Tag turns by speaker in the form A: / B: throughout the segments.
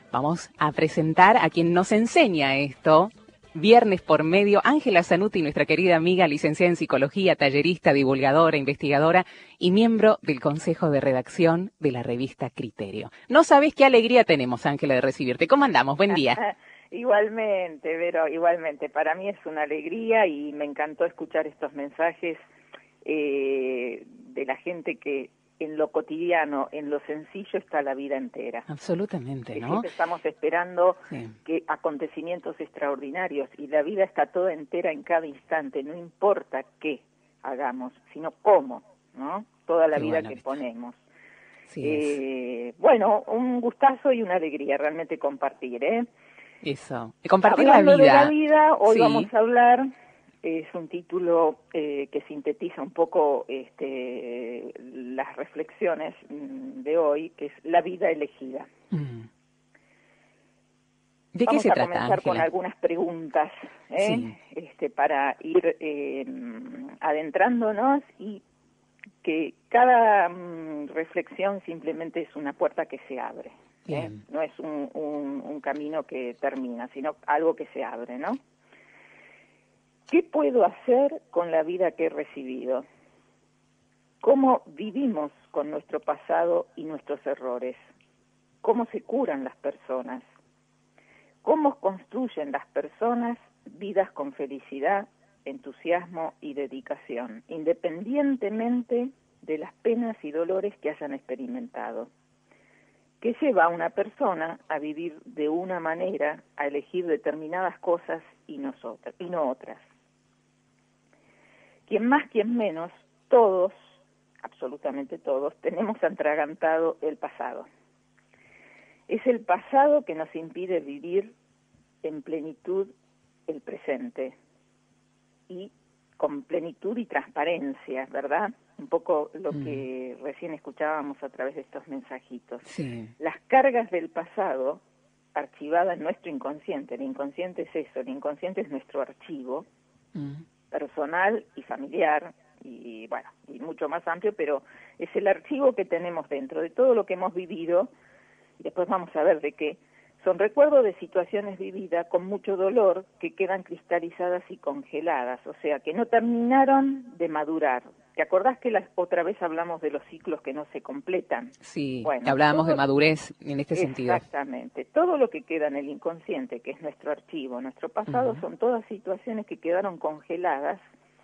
A: Vamos a presentar a quien nos enseña esto, viernes por medio, Ángela Zanuti, nuestra querida amiga, licenciada en psicología, tallerista, divulgadora, investigadora y miembro del Consejo de Redacción de la revista Criterio. No sabés qué alegría tenemos, Ángela, de recibirte. ¿Cómo andamos? Buen día.
B: Igualmente, Vero, igualmente. Para mí es una alegría y me encantó escuchar estos mensajes de la gente que en lo cotidiano, en lo sencillo está la vida entera.
A: Absolutamente,
B: Que
A: ¿no?
B: siempre estamos esperando
A: Sí.
B: que acontecimientos extraordinarios y la vida está toda entera en cada instante, no importa qué hagamos, sino cómo, ¿no? Toda la
A: Qué
B: vida
A: bueno,
B: que
A: ¿viste?
B: ponemos.
A: Sí,
B: Bueno, un gustazo y una alegría realmente compartir, ¿eh?
A: eso. Compartir
B: Hablando de la
A: la vida.
B: vida, hoy
A: Sí.
B: vamos a hablar, es un título que sintetiza un poco las reflexiones de hoy, que es la vida elegida.
A: ¿De qué
B: Vamos
A: se
B: a
A: trata,
B: comenzar con
A: Ángela?
B: algunas preguntas,
A: Sí.
B: para ir adentrándonos y que cada reflexión simplemente es una puerta que se abre.
A: Bien.
B: No es un camino que termina, sino algo que se abre, ¿no? ¿Qué puedo hacer con la vida que he recibido? ¿Cómo vivimos con nuestro pasado y nuestros errores? ¿Cómo se curan las personas? ¿Cómo construyen las personas vidas con felicidad, entusiasmo y dedicación, independientemente de las penas y dolores que hayan experimentado? ¿Qué lleva a una persona a vivir de una manera, a elegir determinadas cosas y no otras? Quien más, quien menos, todos, absolutamente todos, tenemos atragantado el pasado. Es el pasado que nos impide vivir en plenitud el presente y con plenitud y transparencia, ¿verdad? Un poco lo que recién escuchábamos a través de estos mensajitos.
A: Sí.
B: Las cargas del pasado archivadas en nuestro inconsciente, el inconsciente es eso, el inconsciente es nuestro archivo personal y familiar y bueno, y mucho más amplio, pero es el archivo que tenemos dentro de todo lo que hemos vivido. Y después vamos a ver de qué. Son recuerdos de situaciones vividas con mucho dolor que quedan cristalizadas y congeladas, o sea, que no terminaron de madurar. ¿Te acordás que otra vez hablamos de los ciclos que no se completan?
A: Sí,
B: Bueno,
A: hablábamos de madurez en este sentido.
B: Exactamente. Todo lo que queda en el inconsciente, que es nuestro archivo, nuestro pasado, son todas situaciones que quedaron congeladas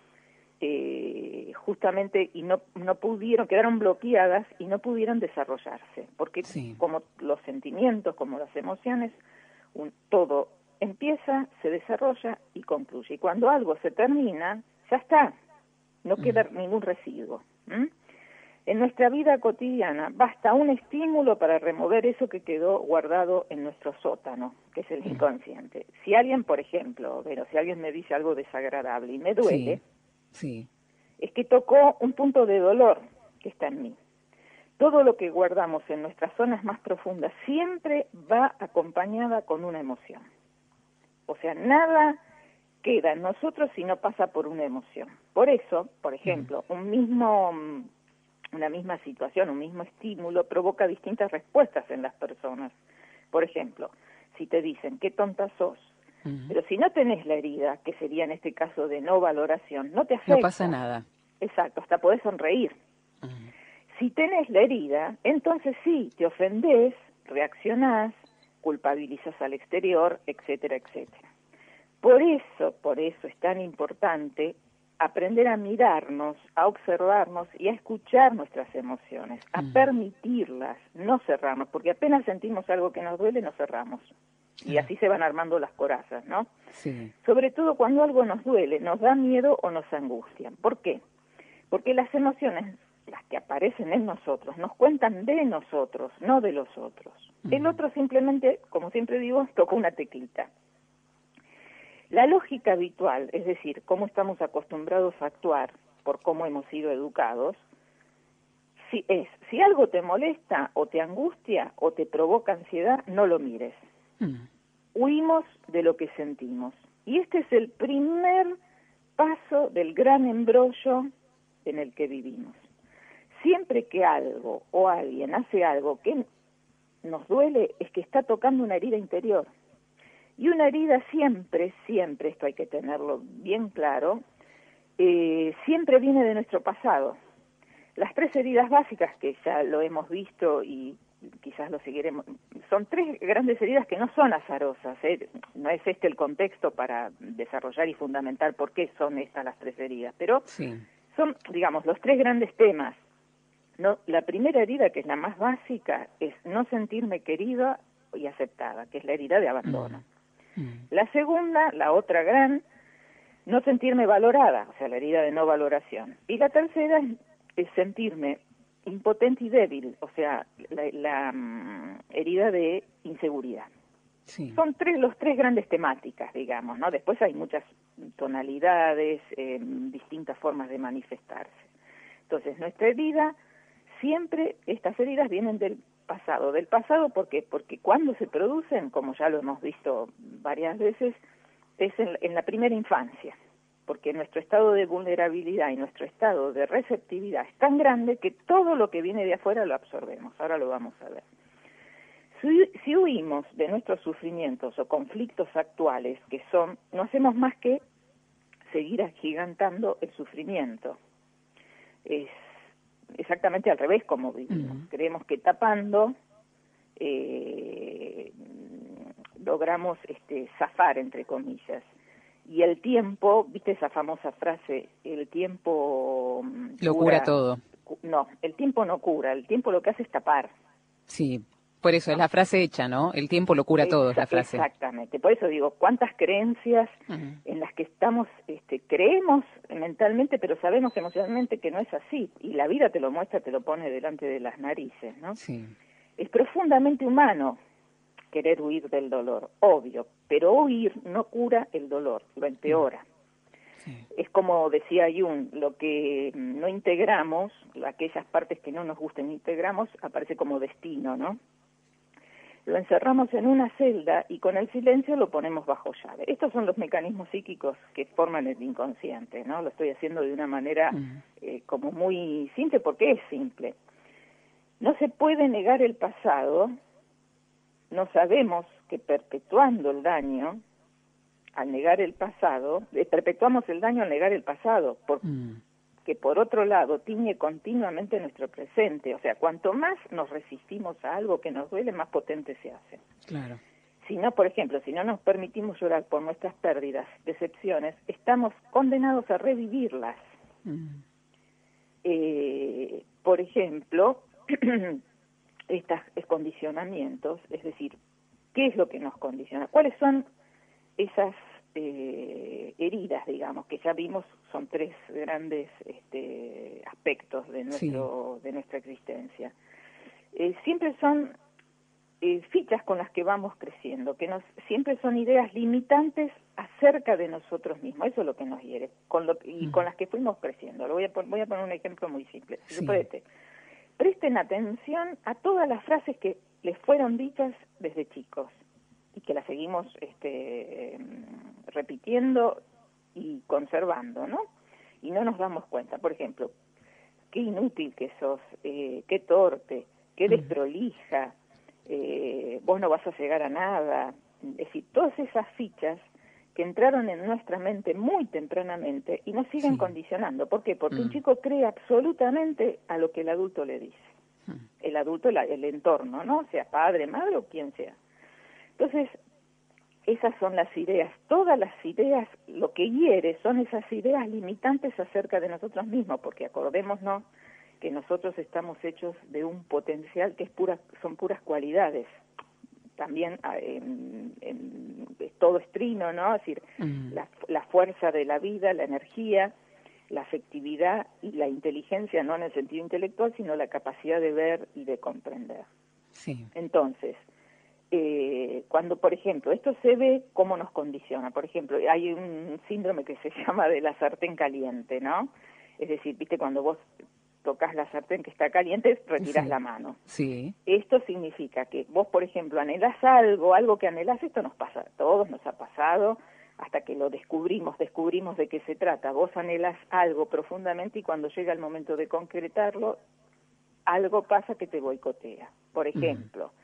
B: justamente y no pudieron, quedaron bloqueadas y no pudieron desarrollarse, porque como los sentimientos, como las emociones, todo empieza, se desarrolla y concluye. Y cuando algo se termina, ya está, no queda ningún residuo. En nuestra vida cotidiana basta un estímulo para remover eso que quedó guardado en nuestro sótano, que es el inconsciente. Si alguien, por ejemplo, si alguien me dice algo desagradable y me duele, es que tocó un punto de dolor que está en mí. Todo lo que guardamos en nuestras zonas más profundas siempre va acompañada con una emoción. O sea, nada queda en nosotros si no pasa por una emoción. Por eso, por ejemplo, una misma situación, un mismo estímulo provoca distintas respuestas en las personas. Por ejemplo, si te dicen, qué tonta sos, pero si no tenés la herida, que sería en este caso de no valoración, no te afecta.
A: No pasa nada.
B: Exacto, hasta podés sonreír. Si tenés la herida, entonces sí, te ofendés, reaccionás, culpabilizas al exterior, etcétera, etcétera. Por eso es tan importante aprender a mirarnos, a observarnos y a escuchar nuestras emociones, a permitirlas, no cerrarnos, porque apenas sentimos algo que nos duele, nos cerramos. Y así se van armando las corazas, ¿no?
A: Sí.
B: Sobre todo cuando algo nos duele, nos da miedo o nos angustia. ¿Por qué? Porque las emociones, las que aparecen en nosotros, nos cuentan de nosotros, no de los otros. El otro simplemente, como siempre digo, tocó una teclita. La lógica habitual, es decir, cómo estamos acostumbrados a actuar por cómo hemos sido educados, si algo te molesta o te angustia o te provoca ansiedad, no lo mires. Huimos de lo que sentimos. Y este es el primer paso del gran embrollo en el que vivimos. Siempre que algo o alguien hace algo que nos duele es que está tocando una herida interior. Y una herida siempre, esto hay que tenerlo bien claro, siempre viene de nuestro pasado. Las 3 heridas básicas, que ya lo hemos visto y quizás lo seguiremos, son 3 grandes heridas que no son azarosas, no es este el contexto para desarrollar y fundamentar por qué son estas las 3 heridas, pero son, digamos, los 3 grandes temas. No, la primera herida, que es la más básica, es no sentirme querida y aceptada, que es la herida de abandono. La segunda, la otra gran, no sentirme valorada, o sea, la herida de no valoración. Y la tercera es sentirme impotente y débil, o sea, la herida de inseguridad. Sí. Son los 3 grandes temáticas, digamos, ¿no? Después hay muchas tonalidades, distintas formas de manifestarse. Entonces, nuestra herida, siempre estas heridas vienen del pasado. Del pasado, ¿por qué? Porque cuando se producen, como ya lo hemos visto varias veces, es en la primera infancia. Porque nuestro estado de vulnerabilidad y nuestro estado de receptividad es tan grande que todo lo que viene de afuera lo absorbemos. Ahora lo vamos a ver. Si huimos de nuestros sufrimientos o conflictos actuales, que son, no hacemos más que seguir agigantando el sufrimiento. Es exactamente al revés como vivimos. Creemos que tapando logramos zafar, entre comillas. Y el tiempo, ¿viste esa famosa frase? El tiempo
A: lo cura todo.
B: No, el tiempo no cura, el tiempo lo que hace es tapar.
A: Sí, por eso es la frase hecha, ¿no? El tiempo lo cura todo, es la frase.
B: Exactamente, por eso digo, cuántas creencias en las que estamos, creemos mentalmente, pero sabemos emocionalmente que no es así. Y la vida te lo muestra, te lo pone delante de las narices, ¿no? Sí. Es profundamente humano querer huir del dolor, obvio, pero huir no cura el dolor, lo empeora. Sí. Es como decía Jung, lo que no integramos, aquellas partes que no nos gustan integramos, aparece como destino, ¿no? Lo encerramos en una celda y con el silencio lo ponemos bajo llave. Estos son los mecanismos psíquicos que forman el inconsciente, ¿no? Lo estoy haciendo de una manera como muy simple, porque es simple. No se puede negar el pasado. No sabemos que perpetuando el daño, al negar el pasado, perpetuamos el daño al negar el pasado, que por otro lado tiñe continuamente nuestro presente. O sea, cuanto más nos resistimos a algo que nos duele, más potente se hace. Claro. Si no, por ejemplo, si no nos permitimos llorar por nuestras pérdidas, decepciones, estamos condenados a revivirlas. Por ejemplo, estos condicionamientos, es decir, ¿qué es lo que nos condiciona? ¿Cuáles son esas heridas, digamos, que ya vimos son 3 grandes aspectos de nuestra existencia? Siempre son fichas con las que vamos creciendo, que siempre son ideas limitantes acerca de nosotros mismos. Eso es lo que nos hiere, con las que fuimos creciendo. Voy a poner un ejemplo muy simple. Presten atención a todas las frases que les fueron dichas desde chicos y que las seguimos repitiendo y conservando, ¿no? Y no nos damos cuenta. Por ejemplo, qué inútil que sos, qué torpe, qué desprolija, vos no vas a llegar a nada. Es decir, todas esas fichas que entraron en nuestra mente muy tempranamente y nos siguen condicionando. ¿Por qué? Porque un chico cree absolutamente a lo que el adulto le dice. El adulto, el entorno, ¿no? Sea padre, madre o quien sea. Entonces, esas son las ideas. Todas las ideas, lo que hiere son esas ideas limitantes acerca de nosotros mismos, porque acordémonos que nosotros estamos hechos de un potencial que son puras cualidades. También todo es trino, ¿no? Es decir, la fuerza de la vida, la energía, la afectividad y la inteligencia, no en el sentido intelectual, sino la capacidad de ver y de comprender. Sí. Entonces, cuando, por ejemplo, esto se ve cómo nos condiciona. Por ejemplo, hay un síndrome que se llama de la sartén caliente, ¿no? Es decir, viste, cuando vos tocas la sartén que está caliente, retiras la mano. Sí. Esto significa que vos, por ejemplo, anhelás algo que anhelás, esto nos pasa, a todos nos ha pasado, hasta que lo descubrimos de qué se trata. Vos anhelás algo profundamente y cuando llega el momento de concretarlo, algo pasa que te boicotea. Por ejemplo,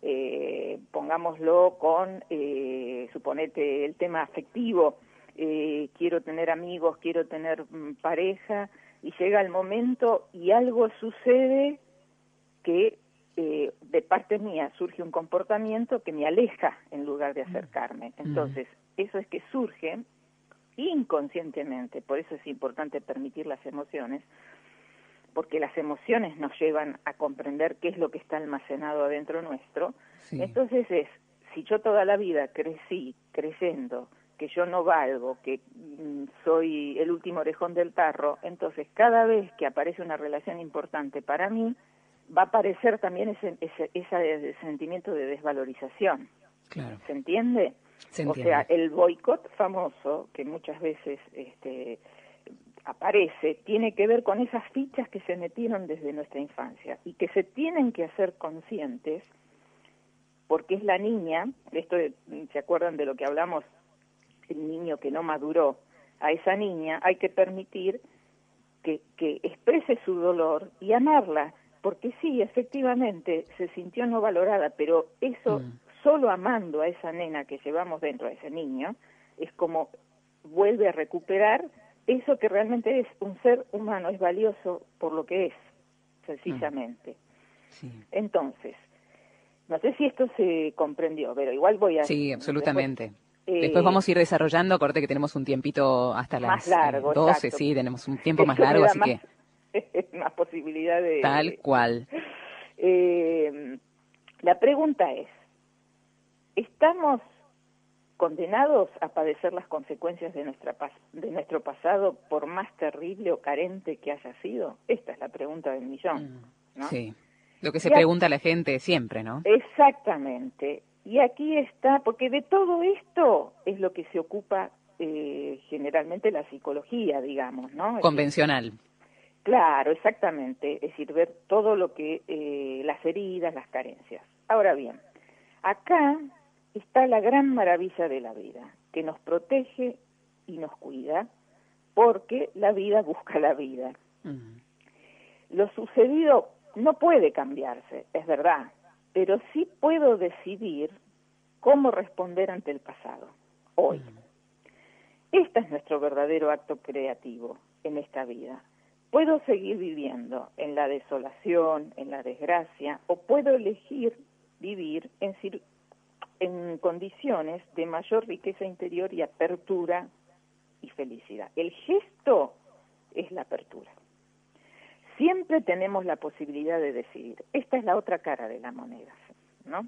B: pongámoslo con, suponete, el tema afectivo, quiero tener amigos, quiero tener pareja, y llega el momento y algo sucede que de parte mía surge un comportamiento que me aleja en lugar de acercarme. Entonces, eso es que surge inconscientemente, por eso es importante permitir las emociones, porque las emociones nos llevan a comprender qué es lo que está almacenado adentro nuestro. Sí. Entonces si yo toda la vida crecí creyendo que yo no valgo, que soy el último orejón del tarro, entonces cada vez que aparece una relación importante para mí, va a aparecer también ese sentimiento de desvalorización.
A: Claro.
B: ¿Se entiende? O sea, el boicot famoso, que muchas veces aparece, tiene que ver con esas fichas que se metieron desde nuestra infancia y que se tienen que hacer conscientes, porque es la niña, ¿se acuerdan de lo que hablamos? El niño que no maduró. A esa niña hay que permitir que exprese su dolor y amarla, porque sí, efectivamente, se sintió no valorada, pero eso, solo amando a esa nena que llevamos dentro, a ese niño, es como vuelve a recuperar eso que realmente es un ser humano, es valioso por lo que es, sencillamente. Sí. Entonces, no sé si esto se comprendió, pero igual voy a...
A: Sí, absolutamente. Después vamos a ir desarrollando, acordate que tenemos un tiempito hasta
B: más
A: las
B: largo,
A: 12,
B: exacto.
A: Sí, tenemos un tiempo más largo, así que...
B: más posibilidad de...
A: Tal cual.
B: La pregunta es, ¿estamos condenados a padecer las consecuencias de nuestro pasado, por más terrible o carente que haya sido? Esta es la pregunta del millón, ¿no?
A: Sí, lo que se pregunta la gente siempre, ¿no?
B: Exactamente. Y aquí está, porque de todo esto es lo que se ocupa generalmente la psicología, digamos, ¿no?
A: Convencional.
B: Claro, exactamente, es decir, ver todo lo que, las heridas, las carencias. Ahora bien, acá está la gran maravilla de la vida, que nos protege y nos cuida, porque la vida busca la vida. Lo sucedido no puede cambiarse, es verdad, pero sí puedo decidir cómo responder ante el pasado, hoy. Este es nuestro verdadero acto creativo en esta vida. Puedo seguir viviendo en la desolación, en la desgracia, o puedo elegir vivir en condiciones de mayor riqueza interior y apertura y felicidad. El gesto es la apertura. Siempre tenemos la posibilidad de decidir. Esta es la otra cara de la moneda, ¿no?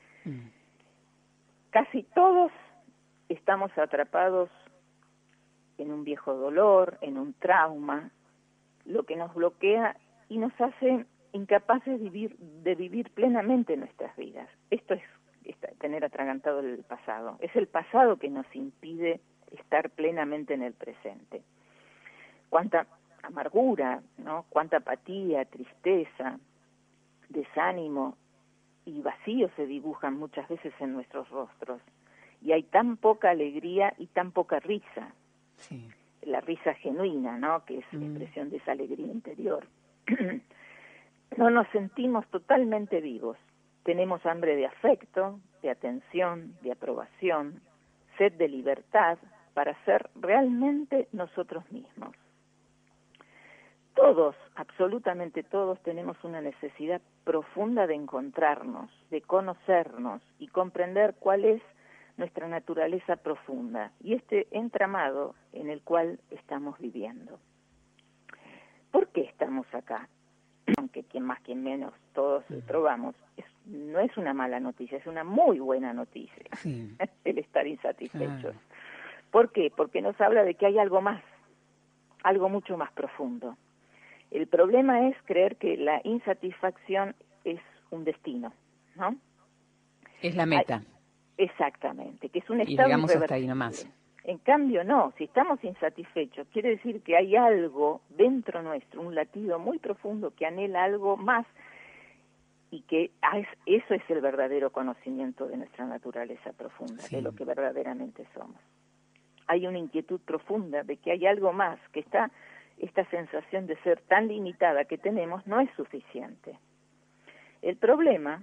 B: Casi todos estamos atrapados en un viejo dolor, en un trauma, lo que nos bloquea y nos hace incapaces de vivir plenamente nuestras vidas. Esto es tener atragantado el pasado. Es el pasado que nos impide estar plenamente en el presente. Cuánta amargura, ¿no? Cuánta apatía, tristeza, desánimo y vacío se dibujan muchas veces en nuestros rostros. Y hay tan poca alegría y tan poca risa. Sí. La risa genuina, ¿no? Que es expresión de esa alegría interior. No nos sentimos totalmente vivos. Tenemos hambre de afecto, de atención, de aprobación, sed de libertad para ser realmente nosotros mismos. Todos, absolutamente todos, tenemos una necesidad profunda de encontrarnos, de conocernos y comprender cuál es nuestra naturaleza profunda y este entramado en el cual estamos viviendo. ¿Por qué estamos acá? Aunque quien más, quien menos, todos probamos. No es una mala noticia, es una muy buena noticia, sí. El estar insatisfechos. ¿Por qué? Porque nos habla de que hay algo más, algo mucho más profundo. El problema es creer que la insatisfacción es un destino, ¿no?
A: Es la meta.
B: Exactamente, que es un estado irreversible.
A: Hasta ahí nomás.
B: En cambio, no, si estamos insatisfechos, quiere decir que hay algo dentro nuestro, un latido muy profundo que anhela algo más y que eso es el verdadero conocimiento de nuestra naturaleza profunda, sí. De lo que verdaderamente somos. Hay una inquietud profunda de que hay algo más, que esta sensación de ser tan limitada que tenemos no es suficiente. El problema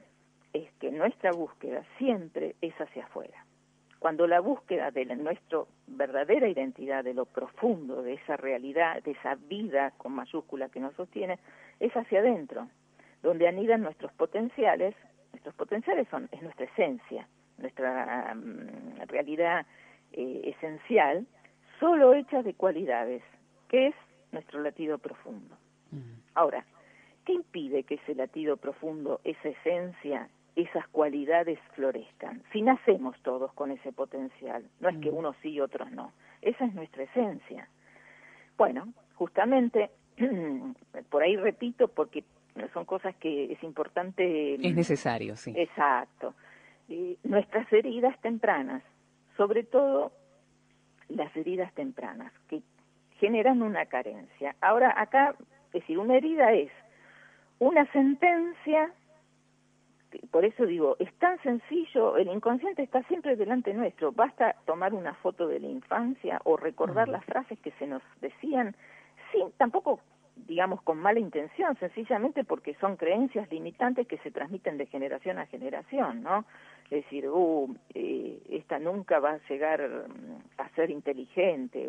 B: es que nuestra búsqueda siempre es hacia afuera. Cuando la búsqueda de nuestra verdadera identidad, de lo profundo, de esa realidad, de esa vida con mayúscula que nos sostiene, es hacia adentro, donde anidan nuestros potenciales. Nuestros potenciales es nuestra esencia, nuestra realidad esencial, solo hecha de cualidades, que es nuestro latido profundo. Ahora, ¿qué impide que ese latido profundo, esa esencia, esas cualidades florezcan? Si nacemos todos con ese potencial, no es que unos sí y otros no, esa es nuestra esencia. Bueno, justamente, por ahí repito, porque son cosas que es importante...
A: Es necesario, sí.
B: Exacto. Nuestras heridas tempranas, sobre todo las heridas tempranas, que generan una carencia. Ahora, acá, es decir, una herida es una sentencia, por eso digo, es tan sencillo, el inconsciente está siempre delante nuestro, basta tomar una foto de la infancia o recordar las frases que se nos decían, sin tampoco, digamos, con mala intención, sencillamente porque son creencias limitantes que se transmiten de generación a generación, ¿no? Es decir, esta nunca va a llegar a ser inteligente,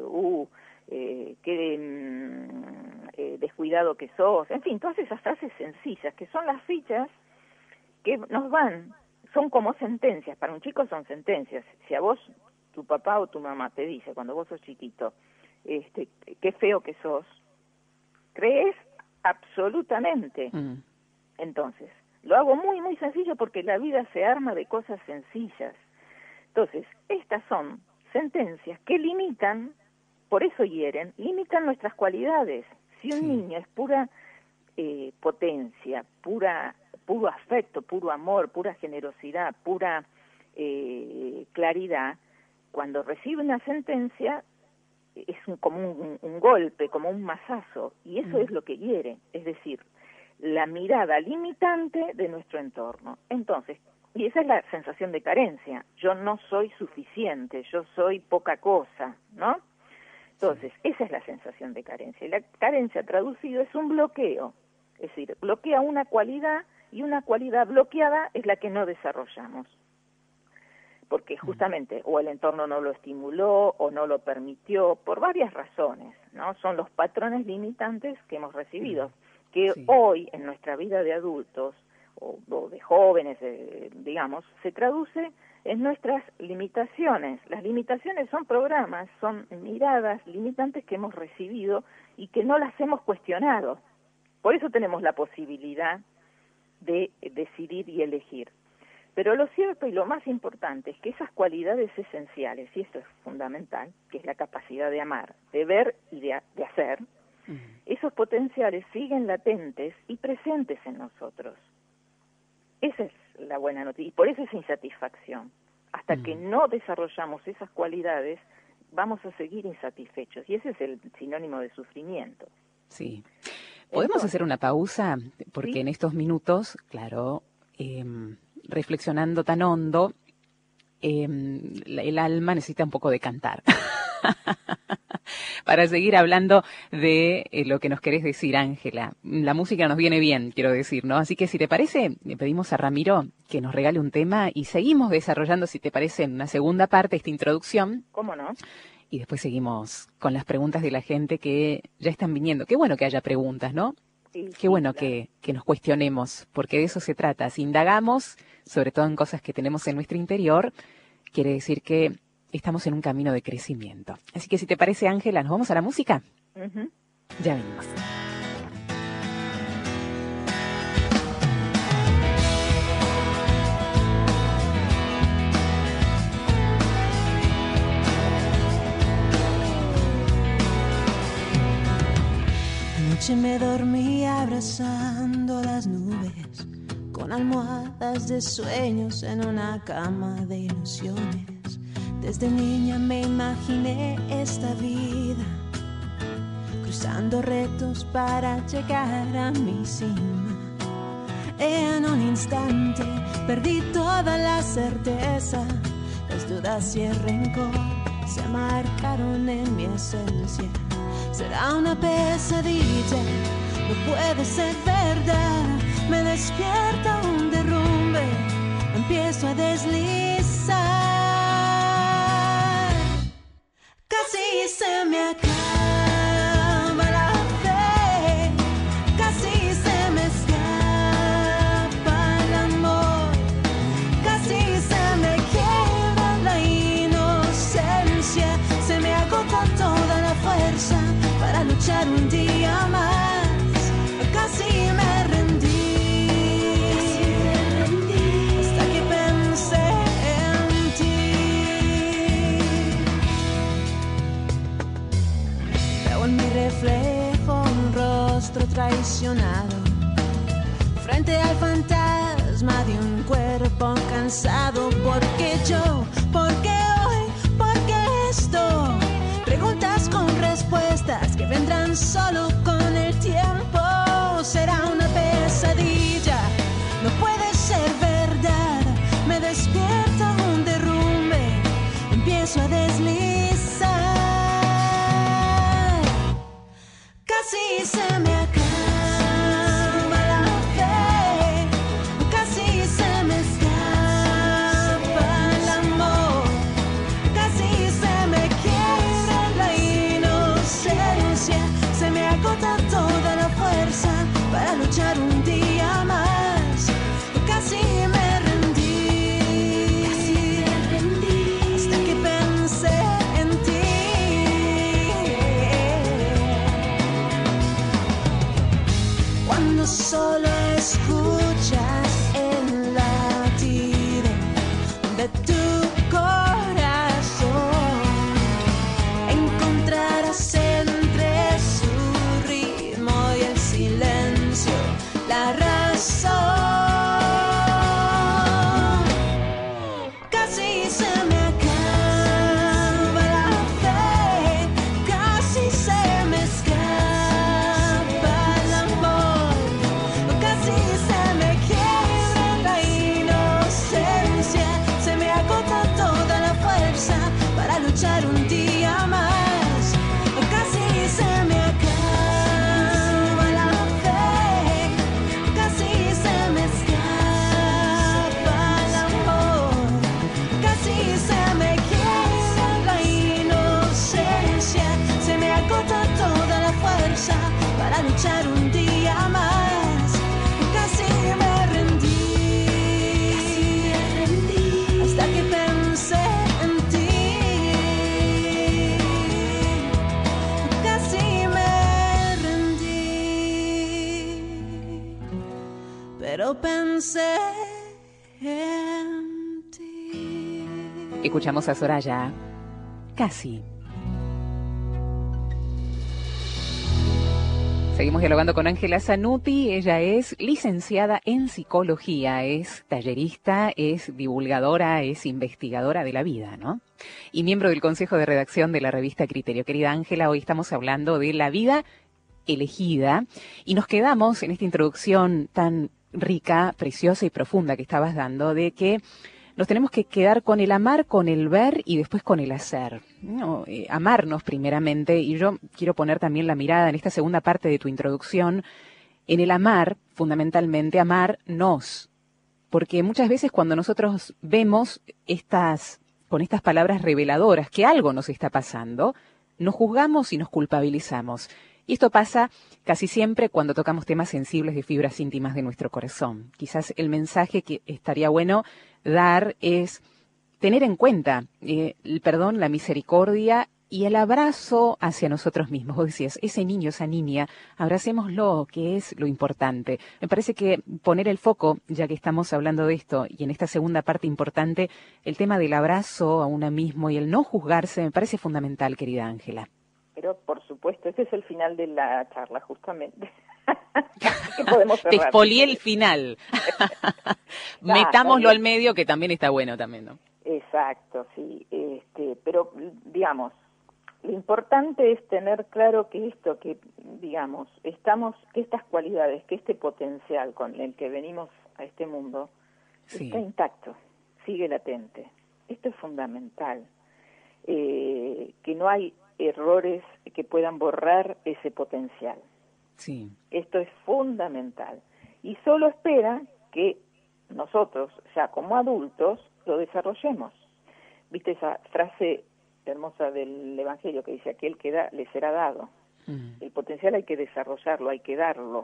B: qué descuidado que sos, en fin, todas esas frases sencillas, que son las fichas que nos van, son como sentencias, para un chico son sentencias. Si a vos, tu papá o tu mamá te dice, cuando vos sos chiquito, qué feo que sos, crees absolutamente. Entonces, lo hago muy, muy sencillo porque la vida se arma de cosas sencillas. Entonces, estas son sentencias que limitan, por eso hieren, limitan nuestras cualidades. Si un niño es pura potencia, puro afecto, puro amor, pura generosidad, pura claridad, cuando recibe una sentencia es como un golpe, como un mazazo, y eso es lo que hiere, es decir, la mirada limitante de nuestro entorno. Entonces, y esa es la sensación de carencia, yo no soy suficiente, yo soy poca cosa, ¿no? Entonces, esa es la sensación de carencia, y la carencia traducido es un bloqueo, es decir, bloquea una cualidad, y una cualidad bloqueada es la que no desarrollamos, porque justamente o el entorno no lo estimuló o no lo permitió, por varias razones, ¿no? Son los patrones limitantes que hemos recibido, que hoy en nuestra vida de adultos o de jóvenes, digamos, se traduce en nuestras limitaciones. Las limitaciones son programas, son miradas limitantes que hemos recibido y que no las hemos cuestionado. Por eso tenemos la posibilidad de decidir y elegir. Pero lo cierto y lo más importante es que esas cualidades esenciales, y esto es fundamental, que es la capacidad de amar, de ver y de hacer, esos potenciales siguen latentes y presentes en nosotros. Esa es la buena noticia, y por eso es insatisfacción. Hasta que no desarrollamos esas cualidades, vamos a seguir insatisfechos, y ese es el sinónimo de sufrimiento.
A: Sí. ¿Podemos hacer una pausa? Porque en estos minutos, claro, reflexionando tan hondo, el alma necesita un poco de cantar. Para seguir hablando de lo que nos querés decir, Ángela. La música nos viene bien, quiero decir, ¿no? Así que si te parece, le pedimos a Ramiro que nos regale un tema y seguimos desarrollando, si te parece, en una segunda parte esta introducción.
B: ¿Cómo no?
A: Y después seguimos con las preguntas de la gente que ya están viniendo. Qué bueno que haya preguntas, ¿no?
B: Sí,
A: Qué bueno
B: claro.
A: que nos cuestionemos, porque de eso se trata. Si indagamos, sobre todo en cosas que tenemos en nuestro interior, quiere decir que estamos en un camino de crecimiento. Así que si te parece, Ángela, ¿nos vamos a la música? Ya venimos.
C: Anoche me dormí abrazando las nubes, con almohadas de sueños en una cama de ilusiones. Desde niña me imaginé esta vida, cruzando retos para llegar a mi cima. En un instante perdí toda la certeza, las dudas y el rencor se marcaron en mi esencia. Será una pesadilla, no puede ser verdad. Me despierta un derrumbe empiezo a deslizar. Casi se me acaba la fe, casi se me escapa el amor, casi se me quiebra la inocencia, se me agota toda la fuerza para luchar un día más. Casi me rendí, hasta que pensé en ti. Veo en mi reflejo un rostro traicionado frente al fantasma de un cuerpo cansado. ¿Por qué yo? ¿Por qué hoy? ¿Por qué esto? Preguntas con respuestas que vendrán solo con el tiempo. Será una pesadilla, no puede ser verdad. Me despierta un derrumbe, empiezo a deslizar. Casi se me acaba la fe, casi se me escapa el amor, casi se me quiebra la inocencia, se me agota toda la fuerza para luchar un día más. Casi me rendí, hasta que pensé en ti. Cuando solo escuchas el latido de tu corazón, encontrarás entre su ritmo y el silencio la razón. Casi se me acaba la fe, casi se me escapa el amor, casi se me quiebra la inocencia, se me agota toda la fuerza para luchar un día más. Casi se me acaba la fe, casi se me escapa el amor, casi se me quiebra la inocencia, se me agota toda la fuerza para luchar un día más. Casi me rendí, hasta que pensé en ti. Casi me rendí, pero pensé en ti.
A: Escuchamos a Soraya, Casi. Seguimos dialogando con Ángela Zanuti. Ella es licenciada en psicología, es tallerista, es divulgadora, es investigadora de la vida, ¿no? Y miembro del consejo de redacción de la revista Criterio. Querida Ángela, hoy estamos hablando de la vida elegida y nos quedamos en esta introducción tan rica, preciosa y profunda que estabas dando, de que nos tenemos que quedar con el amar, con el ver y después con el hacer, ¿no? Amarnos primeramente, y yo quiero poner también la mirada en esta segunda parte de tu introducción, en el amar, fundamentalmente amarnos, porque muchas veces cuando nosotros vemos con estas palabras reveladoras que algo nos está pasando, nos juzgamos y nos culpabilizamos. Y esto pasa casi siempre cuando tocamos temas sensibles de fibras íntimas de nuestro corazón. Quizás el mensaje que estaría bueno dar es tener en cuenta el perdón, la misericordia y el abrazo hacia nosotros mismos. Vos decías, ese niño, esa niña, abracémoslo, que es lo importante. Me parece que poner el foco, ya que estamos hablando de esto, y en esta segunda parte importante, el tema del abrazo a uno mismo y el no juzgarse, me parece fundamental, querida Ángela.
B: Pero, por supuesto, ese es el final de la charla, justamente. Que podemos cerrar.
A: Te expolié el final. Metámoslo al medio, que también está bueno también, ¿no?
B: Exacto, sí. Pero, digamos, lo importante es tener claro que esto, que, digamos, que estas cualidades, que este potencial con el que venimos a este mundo, sí, está intacto, sigue latente. Esto es fundamental. Que no hay errores que puedan borrar ese potencial.
A: Sí.
B: Esto es fundamental. Y solo espera que nosotros, ya como adultos, lo desarrollemos. ¿Viste esa frase hermosa del Evangelio que dice, aquel que da, le será dado? El potencial hay que desarrollarlo, hay que darlo.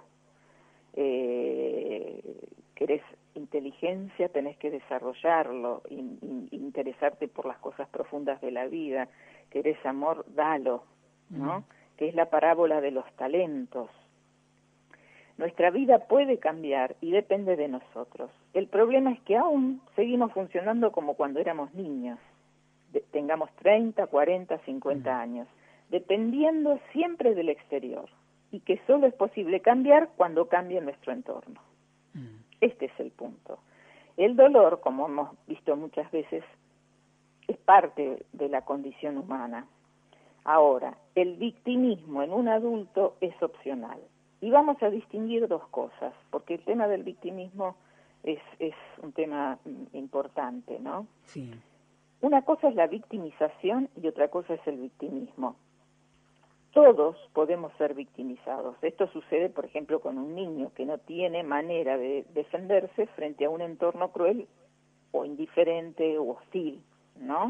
B: Querés inteligencia, tenés que desarrollarlo, interesarte por las cosas profundas de la vida. Querés amor, dalo, ¿no? Que es la parábola de los talentos. Nuestra vida puede cambiar y depende de nosotros. El problema es que aún seguimos funcionando como cuando éramos niños, tengamos 30, 40, 50 años, dependiendo siempre del exterior, y que solo es posible cambiar cuando cambie nuestro entorno. Este es el punto. El dolor, como hemos visto muchas veces, es parte de la condición humana. Ahora, el victimismo en un adulto es opcional. Y vamos a distinguir dos cosas, porque el tema del victimismo es un tema importante, ¿no?
A: Sí.
B: Una cosa es la victimización y otra cosa es el victimismo. Todos podemos ser victimizados. Esto sucede, por ejemplo, con un niño que no tiene manera de defenderse frente a un entorno cruel o indiferente o hostil, ¿no?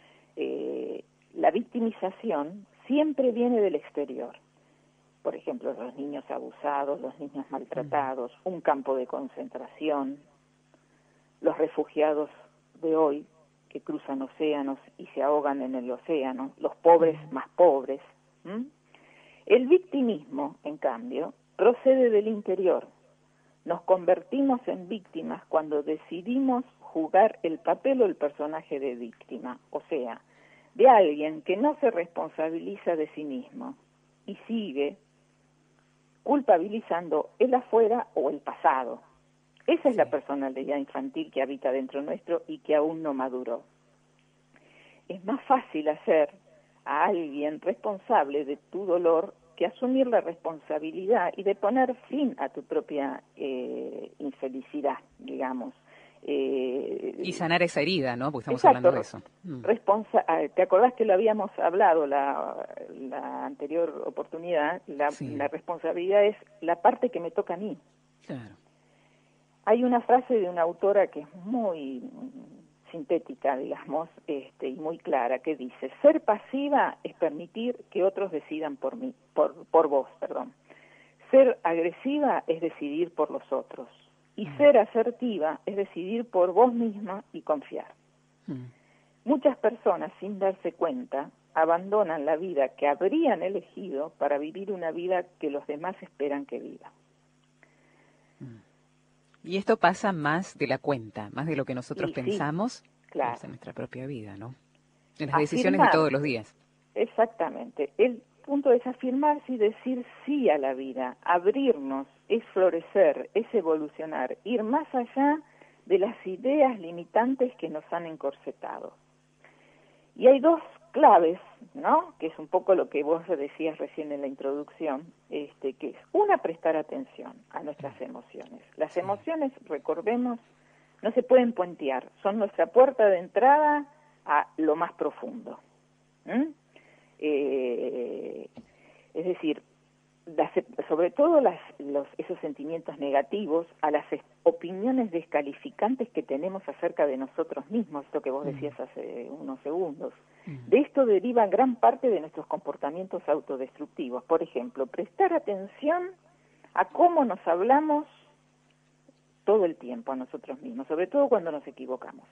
B: La victimización siempre viene del exterior. Por ejemplo, los niños abusados, los niños maltratados, un campo de concentración, los refugiados de hoy que cruzan océanos y se ahogan en el océano, los pobres más pobres. El victimismo, en cambio, procede del interior. Nos convertimos en víctimas cuando decidimos jugar el papel o el personaje de víctima, o sea, de alguien que no se responsabiliza de sí mismo y sigue culpabilizando el afuera o el pasado. Esa es la personalidad infantil que habita dentro nuestro y que aún no maduró. Es más fácil hacer a alguien responsable de tu dolor que asumir la responsabilidad y de poner fin a tu propia infelicidad, digamos.
A: Y sanar esa herida, ¿no? Porque estamos
B: Exacto,
A: hablando de eso.
B: ¿Te acordás que lo habíamos hablado la anterior oportunidad? La responsabilidad es la parte que me toca a mí.
A: Claro.
B: Hay una frase de una autora que es muy sintética, digamos, y muy clara, que dice: ser pasiva es permitir que otros decidan por mí, por vos, perdón. Ser agresiva es decidir por los otros. Y ser asertiva es decidir por vos misma y confiar. Muchas personas, sin darse cuenta, abandonan la vida que habrían elegido para vivir una vida que los demás esperan que viva.
A: Y esto pasa más de la cuenta, más de lo que nosotros pensamos,
B: claro,
A: en nuestra propia vida, ¿no? En las decisiones de todos los días.
B: Exactamente. El punto es afirmarse y decir sí a la vida, abrirnos, es florecer, es evolucionar, ir más allá de las ideas limitantes que nos han encorsetado. Y hay dos claves, ¿no? Que es un poco lo que vos decías recién en la introducción, que es una, prestar atención a nuestras emociones. Las emociones, recordemos, no se pueden puentear, son nuestra puerta de entrada a lo más profundo. Es decir, sobre todo esos sentimientos negativos, a las opiniones descalificantes que tenemos acerca de nosotros mismos, esto que vos decías hace unos segundos. De esto deriva gran parte de nuestros comportamientos autodestructivos. Por ejemplo, prestar atención a cómo nos hablamos todo el tiempo a nosotros mismos, sobre todo cuando nos equivocamos.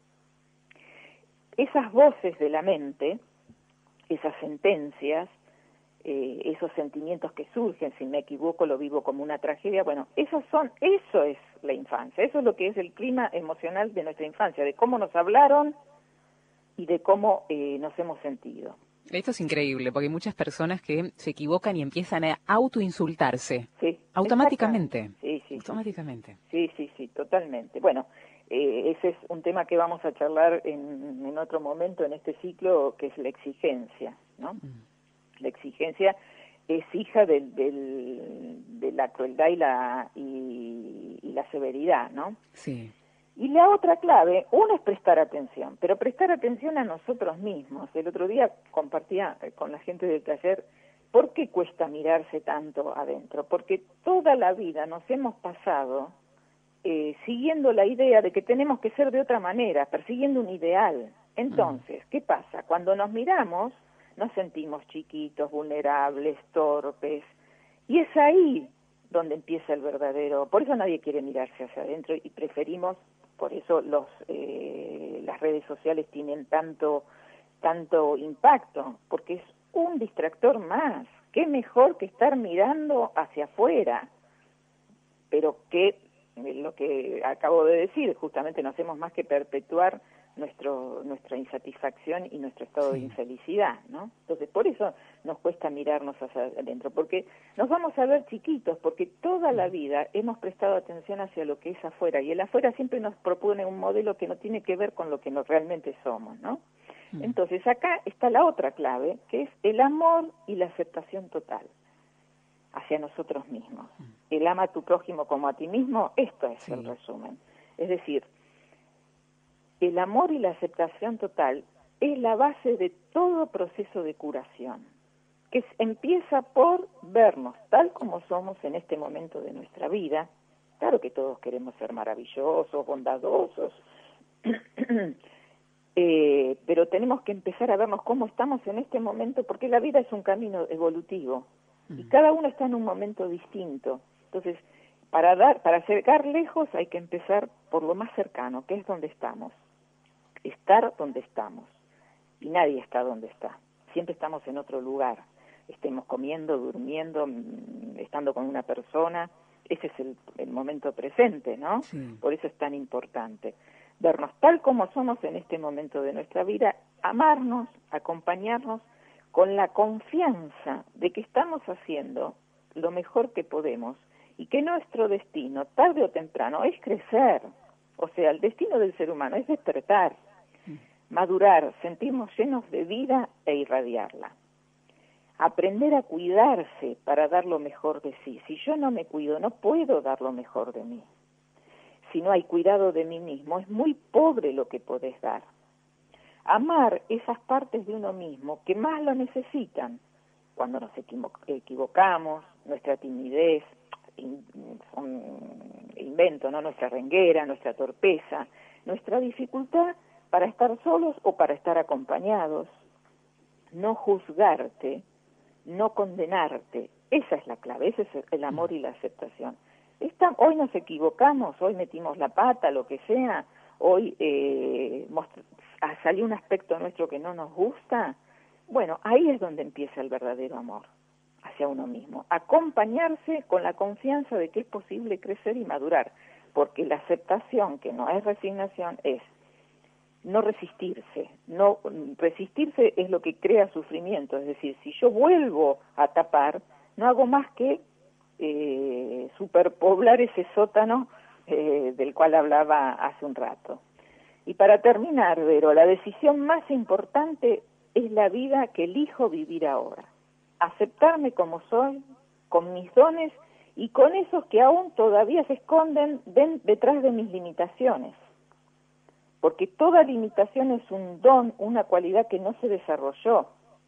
B: Esas voces de la mente, esas sentencias, esos sentimientos que surgen, si me equivoco lo vivo como una tragedia, bueno, eso es la infancia, eso es lo que es el clima emocional de nuestra infancia, de cómo nos hablaron y de cómo nos hemos sentido.
A: Esto es increíble, porque hay muchas personas que se equivocan y empiezan a autoinsultarse.
B: Sí,
A: automáticamente.
B: Sí,
A: automáticamente.
B: Sí, totalmente. Bueno, ese es un tema que vamos a charlar en otro momento en este ciclo, que es la exigencia, ¿no? La exigencia es hija de la crueldad y la severidad, ¿no?
A: Sí.
B: Y la otra clave, una es prestar atención, pero prestar atención a nosotros mismos. El otro día compartía con la gente del taller, ¿por qué cuesta mirarse tanto adentro? Porque toda la vida nos hemos pasado siguiendo la idea de que tenemos que ser de otra manera, persiguiendo un ideal. Entonces, ¿qué pasa? Cuando nos miramos, nos sentimos chiquitos, vulnerables, torpes, y es ahí donde empieza el verdadero. Por eso nadie quiere mirarse hacia adentro y preferimos, por eso las redes sociales tienen tanto impacto, porque es un distractor más. Qué mejor que estar mirando hacia afuera, pero que lo que acabo de decir, justamente no hacemos más que perpetuar nuestra insatisfacción y nuestro estado de infelicidad, ¿no? Entonces, por eso nos cuesta mirarnos hacia adentro, porque nos vamos a ver chiquitos, porque toda la vida hemos prestado atención hacia lo que es afuera, y el afuera siempre nos propone un modelo que no tiene que ver con lo que realmente somos, ¿no? Entonces, acá está la otra clave, que es el amor y la aceptación total hacia nosotros mismos. El ama a tu prójimo como a ti mismo, esto es el resumen. Es decir, el amor y la aceptación total es la base de todo proceso de curación, que empieza por vernos tal como somos en este momento de nuestra vida. Claro que todos queremos ser maravillosos, bondadosos, pero tenemos que empezar a vernos cómo estamos en este momento, porque la vida es un camino evolutivo y cada uno está en un momento distinto. Entonces, para llegar lejos hay que empezar por lo más cercano, que es donde estamos. Estar donde estamos. Y nadie está donde está. Siempre estamos en otro lugar. Estemos comiendo, durmiendo, estando con una persona. Ese es el momento presente, ¿no? Sí. Por eso es tan importante vernos tal como somos en este momento de nuestra vida, amarnos, acompañarnos con la confianza de que estamos haciendo lo mejor que podemos y que nuestro destino, tarde o temprano, es crecer. O sea, el destino del ser humano es despertar, madurar, sentirnos llenos de vida e irradiarla. Aprender a cuidarse para dar lo mejor de sí. Si yo no me cuido, no puedo dar lo mejor de mí. Si no hay cuidado de mí mismo, es muy pobre lo que podés dar. Amar esas partes de uno mismo que más lo necesitan. Cuando nos equivocamos, nuestra timidez, invento, ¿no? Nuestra renguera, nuestra torpeza, nuestra dificultad para estar solos o para estar acompañados. No juzgarte, no condenarte. Esa es la clave, ese es el amor y la aceptación. Hoy nos equivocamos, hoy metimos la pata, lo que sea, hoy salió un aspecto nuestro que no nos gusta. Bueno, ahí es donde empieza el verdadero amor hacia uno mismo. Acompañarse con la confianza de que es posible crecer y madurar, porque la aceptación, que no es resignación, es no resistirse. No resistirse es lo que crea sufrimiento, es decir, si yo vuelvo a tapar, no hago más que superpoblar ese sótano del cual hablaba hace un rato. Y para terminar, Vero, la decisión más importante es la vida que elijo vivir ahora. Aceptarme como soy, con mis dones y con esos que aún todavía se esconden detrás de mis limitaciones. Porque toda limitación es un don, una cualidad que no se desarrolló.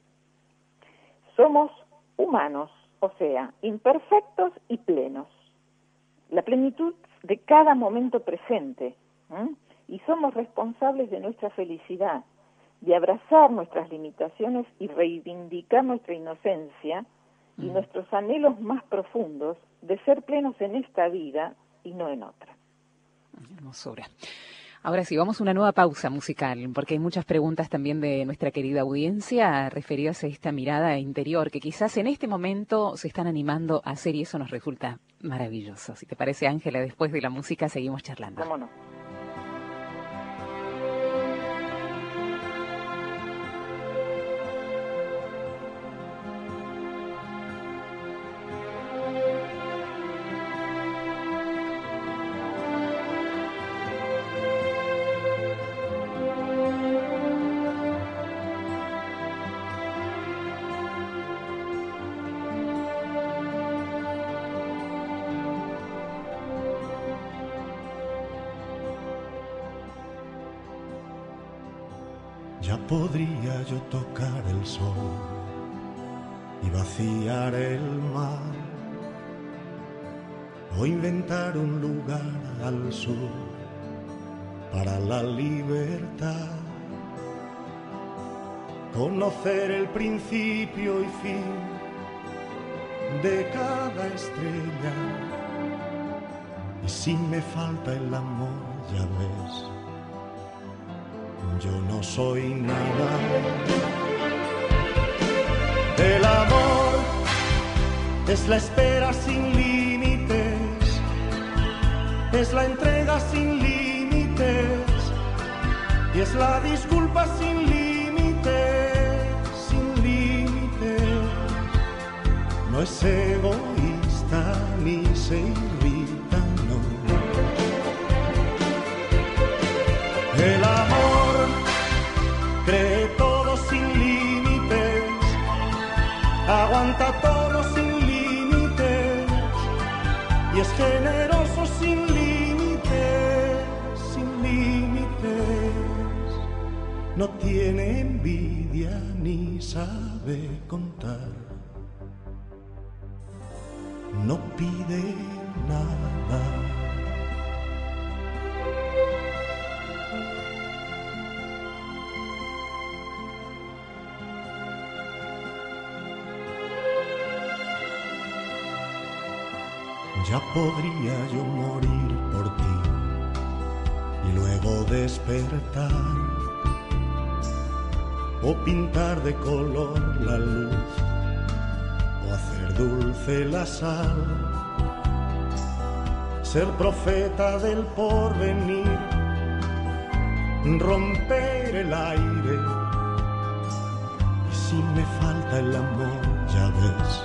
B: Somos humanos, o sea, imperfectos y plenos. La plenitud de cada momento presente. Y somos responsables de nuestra felicidad, de abrazar nuestras limitaciones y reivindicar nuestra inocencia y nuestros anhelos más profundos de ser plenos en esta vida y no en otra.
A: Hermosura. Ahora sí, vamos a una nueva pausa musical, porque hay muchas preguntas también de nuestra querida audiencia referidas a esta mirada interior que quizás en este momento se están animando a hacer y eso nos resulta maravilloso. Si te parece, Ángela, después de la música seguimos charlando.
B: ¿Cómo no?
D: Ya podría yo tocar el sol y vaciar el mar, o inventar un lugar al sur para la libertad. Conocer el principio y fin de cada estrella. Y si me falta el amor, ya ves, yo no soy nada. El amor es la espera sin límites, es la entrega sin límites, y es la disculpa sin límites, sin límites. No es egoísta ni se irrita, no. El amor cree todo sin límites, aguanta todo sin límites, y es generoso sin límites, sin límites. No tiene envidia ni sabe contar, no pide nada. Ya podría yo morir por ti y luego despertar, o pintar de color la luz, o hacer dulce la sal, ser profeta del porvenir, romper el aire. Y si me falta el amor, ya ves,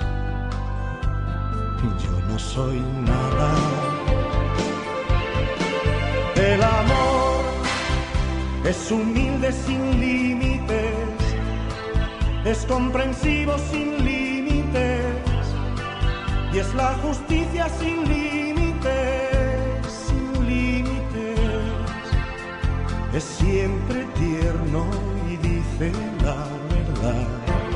D: yo no soy nada. El amor es humilde sin límites, es comprensivo sin límites, y es la justicia sin límites, sin límites. Es siempre tierno y dice la verdad.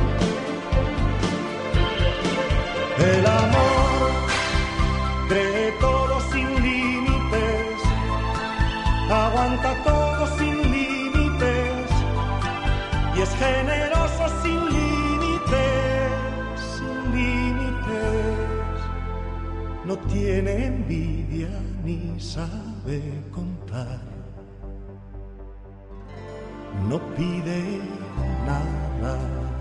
D: El amor cree todo sin límites, aguanta todo sin límites, y es generoso sin límites, sin límites. No tiene envidia ni sabe contar, no pide nada.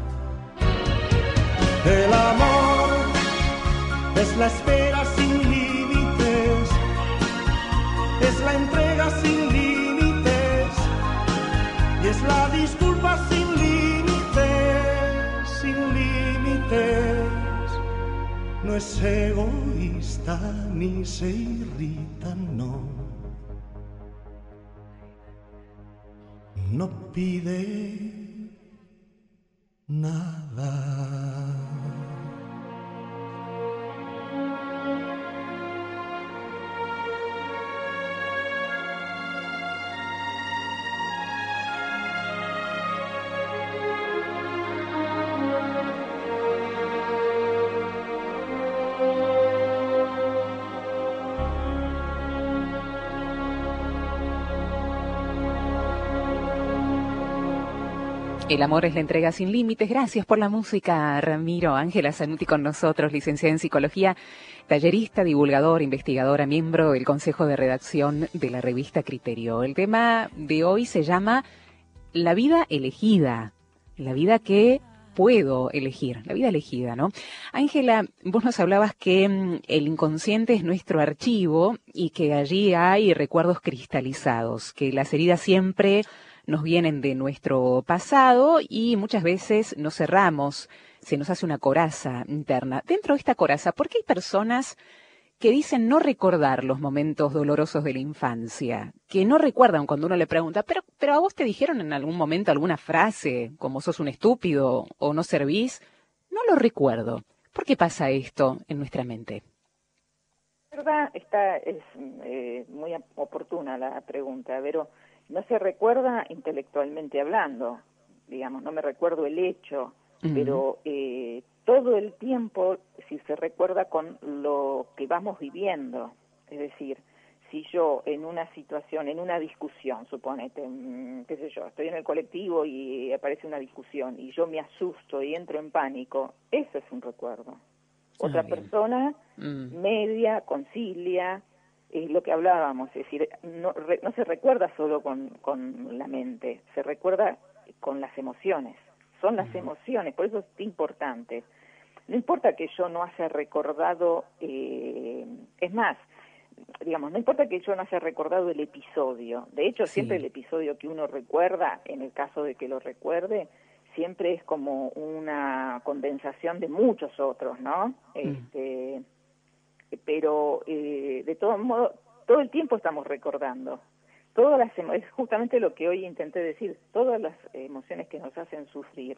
D: El amor es la espera sin límites, es la entrega sin límites, y es la disculpa sin límites, sin límites. No es egoísta ni se irrita, no. No pide nada.
A: El amor es la entrega sin límites. Gracias por la música, Ramiro. Ángela Zanuti con nosotros, licenciada en Psicología, tallerista, divulgadora, investigadora, miembro del Consejo de Redacción de la revista Criterio. El tema de hoy se llama La vida elegida, la vida que puedo elegir, la vida elegida, ¿no? Ángela, vos nos hablabas que el inconsciente es nuestro archivo y que allí hay recuerdos cristalizados, que las heridas siempre nos vienen de nuestro pasado y muchas veces nos cerramos, se nos hace una coraza interna. Dentro de esta coraza, ¿por qué hay personas que dicen no recordar los momentos dolorosos de la infancia? Que no recuerdan cuando uno le pregunta, pero a vos te dijeron en algún momento alguna frase, como sos un estúpido o no servís. No lo recuerdo. ¿Por qué pasa esto en nuestra mente?
B: La verdad, es muy oportuna la pregunta, pero no se recuerda intelectualmente hablando, digamos, no me recuerdo el hecho, pero todo el tiempo, si se recuerda con lo que vamos viviendo, es decir, si yo en una situación, en una discusión, suponete, qué sé yo, estoy en el colectivo y aparece una discusión y yo me asusto y entro en pánico, eso es un recuerdo. Otra persona media, concilia, es lo que hablábamos, es decir, no se recuerda solo con la mente, se recuerda con las emociones, son las emociones, por eso es importante. No importa que yo no haya recordado, es más, digamos, no importa que yo no haya recordado el episodio, de hecho siempre el episodio que uno recuerda, en el caso de que lo recuerde, siempre es como una condensación de muchos otros, ¿no? Pero de todo modo, todo el tiempo estamos recordando. Es justamente lo que hoy intenté decir, todas las emociones que nos hacen sufrir,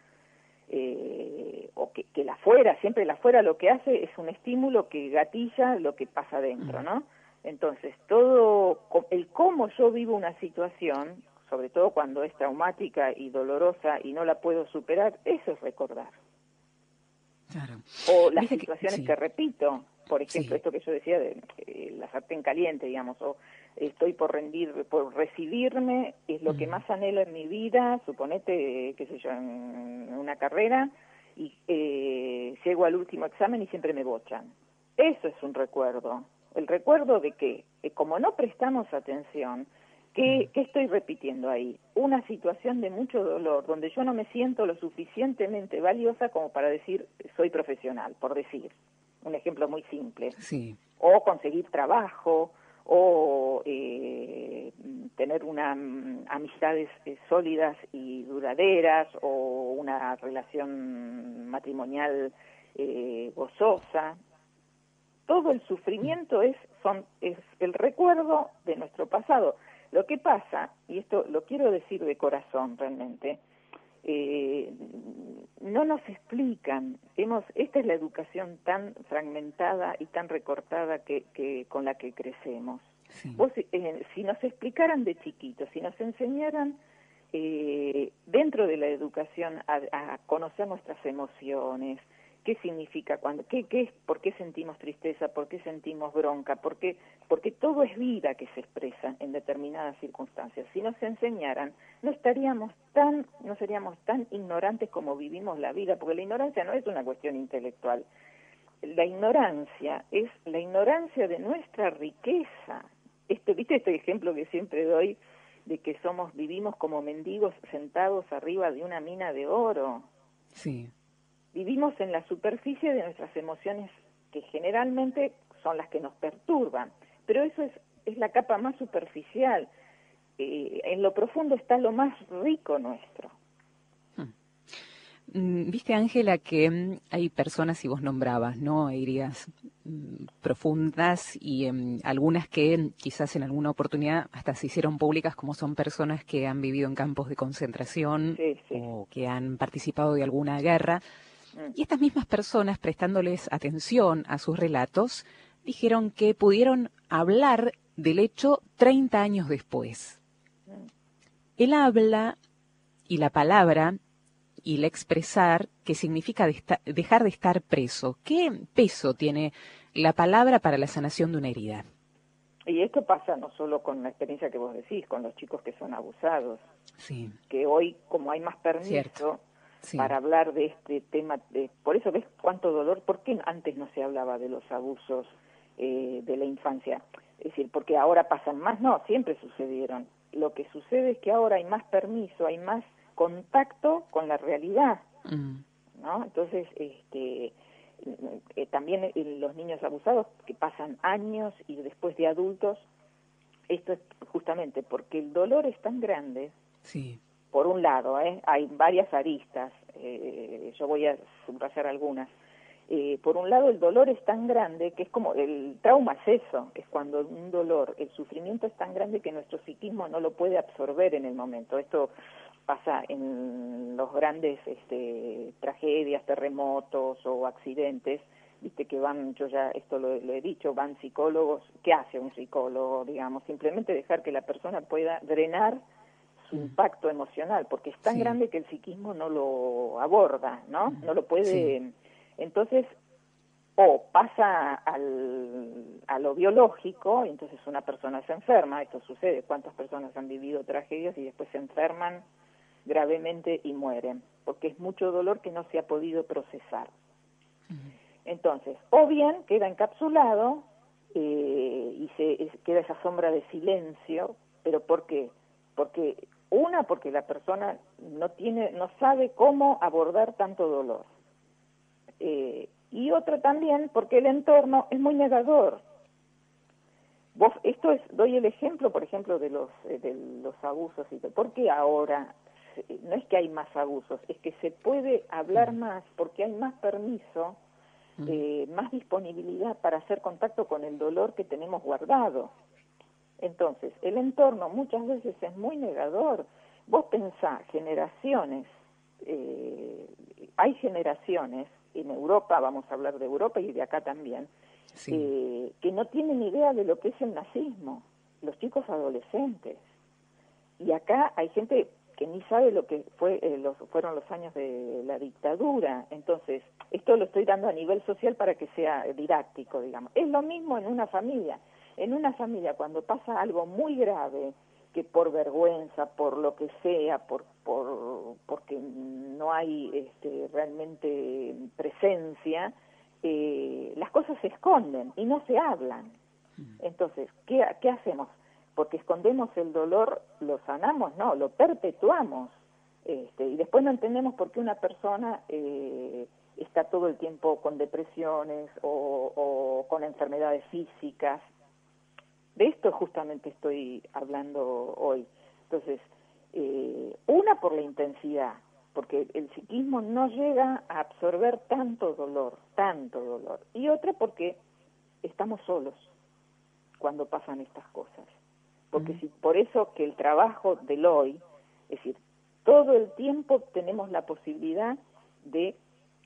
B: o que la fuera, siempre la fuera lo que hace es un estímulo que gatilla lo que pasa dentro, ¿no? Entonces, todo el cómo yo vivo una situación, sobre todo cuando es traumática y dolorosa y no la puedo superar, eso es recordar.
A: Claro.
B: O las situaciones que repito, por ejemplo, esto que yo decía de la sartén caliente, digamos, o estoy por recibirme, es lo que más anhelo en mi vida, suponete, qué sé yo, en una carrera, y llego al último examen y siempre me bochan. Eso es un recuerdo. El recuerdo de que, como no prestamos atención, ¿qué estoy repitiendo ahí? Una situación de mucho dolor, donde yo no me siento lo suficientemente valiosa como para decir soy profesional, por decir. Un ejemplo muy simple.
A: Sí.
B: O conseguir trabajo, o tener amistades sólidas y duraderas, o una relación matrimonial gozosa. Todo el sufrimiento es el recuerdo de nuestro pasado. Lo que pasa, y esto lo quiero decir de corazón realmente, no nos explican, esta es la educación tan fragmentada y tan recortada que con la que crecemos. Sí. Si nos explicaran de chiquitos, si nos enseñaran dentro de la educación a conocer nuestras emociones, qué significa por qué sentimos tristeza, por qué sentimos bronca, porque todo es vida que se expresa en determinadas circunstancias. Si nos enseñaran, no seríamos tan ignorantes como vivimos la vida, porque la ignorancia no es una cuestión intelectual. La ignorancia es la ignorancia de nuestra riqueza. ¿Viste este ejemplo que siempre doy de que vivimos como mendigos sentados arriba de una mina de oro?
A: Sí.
B: Vivimos en la superficie de nuestras emociones, que generalmente son las que nos perturban, pero eso es la capa más superficial. En lo profundo está lo más rico nuestro.
A: Viste, Ángela, que hay personas, y vos nombrabas, ¿no? Heridas profundas y algunas que quizás en alguna oportunidad hasta se hicieron públicas, como son personas que han vivido en campos de concentración o que han participado de alguna guerra. Y estas mismas personas, prestándoles atención a sus relatos, dijeron que pudieron hablar del hecho 30 años después. El habla y la palabra y el expresar, que significa dejar de estar preso. ¿Qué peso tiene la palabra para la sanación de una herida?
B: Y esto pasa no solo con la experiencia que vos decís, con los chicos que son abusados, que hoy, como hay más permiso para hablar de este tema, por eso ves cuánto dolor, ¿por qué antes no se hablaba de los abusos de la infancia? Es decir, porque ahora pasan más, no, siempre sucedieron. Lo que sucede es que ahora hay más permiso, hay más contacto con la realidad, ¿no? Entonces, también los niños abusados que pasan años y después de adultos, esto es justamente porque el dolor es tan grande.
A: Sí.
B: Por un lado, hay varias aristas, yo voy a subrayar algunas. Por un lado, el dolor es tan grande que es como, el trauma es eso, es cuando un dolor, el sufrimiento es tan grande que nuestro psiquismo no lo puede absorber en el momento. Esto pasa en los grandes tragedias, terremotos o accidentes, viste que yo ya esto lo he dicho, van psicólogos. ¿Qué hace un psicólogo? Digamos, simplemente dejar que la persona pueda drenar su impacto emocional, porque es tan grande que el psiquismo no lo aborda, ¿no? No lo puede... Entonces, o pasa a lo biológico, y entonces una persona se enferma, esto sucede, cuántas personas han vivido tragedias y después se enferman gravemente y mueren, porque es mucho dolor que no se ha podido procesar. Entonces, o bien queda encapsulado y queda esa sombra de silencio, pero ¿por qué? Porque la persona no sabe cómo abordar tanto dolor. Y otra también porque el entorno es muy negador. Doy el ejemplo, por ejemplo, de los abusos y todo. ¿Por qué ahora? No es que hay más abusos, es que se puede hablar más porque hay más permiso, más disponibilidad para hacer contacto con el dolor que tenemos guardado. Entonces, el entorno muchas veces es muy negador. Vos pensás, generaciones, hay generaciones, en Europa, vamos a hablar de Europa y de acá también, que no tienen idea de lo que es el nazismo, los chicos adolescentes. Y acá hay gente que ni sabe lo que fueron los años de la dictadura. Entonces, esto lo estoy dando a nivel social para que sea didáctico, digamos. Es lo mismo en una familia. En una familia, cuando pasa algo muy grave, que por vergüenza, por lo que sea, porque no hay realmente presencia, las cosas se esconden y no se hablan. Entonces, ¿qué hacemos? Porque escondemos el dolor, lo sanamos, no, lo perpetuamos. Y después no entendemos por qué una persona está todo el tiempo con depresiones o con enfermedades físicas. De esto justamente estoy hablando hoy. Entonces, una por la intensidad, porque el psiquismo no llega a absorber tanto dolor, y otra porque estamos solos cuando pasan estas cosas. Porque por eso que el trabajo del hoy, es decir, todo el tiempo tenemos la posibilidad de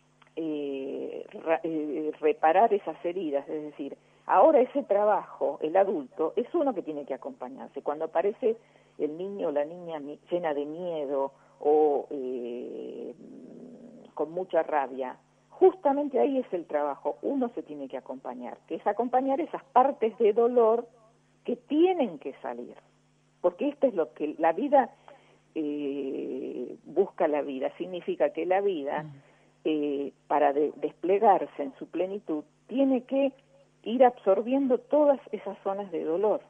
B: reparar esas heridas, es decir, ahora ese trabajo, el adulto, es uno que tiene que acompañarse. Cuando aparece el niño o la niña llena de miedo o con mucha rabia, justamente ahí es el trabajo, uno se tiene que acompañar, que es acompañar esas partes de dolor que tienen que salir, porque esto es lo que la vida busca. La vida significa que la vida, para desplegarse en su plenitud, tiene que ir absorbiendo todas esas zonas de dolor.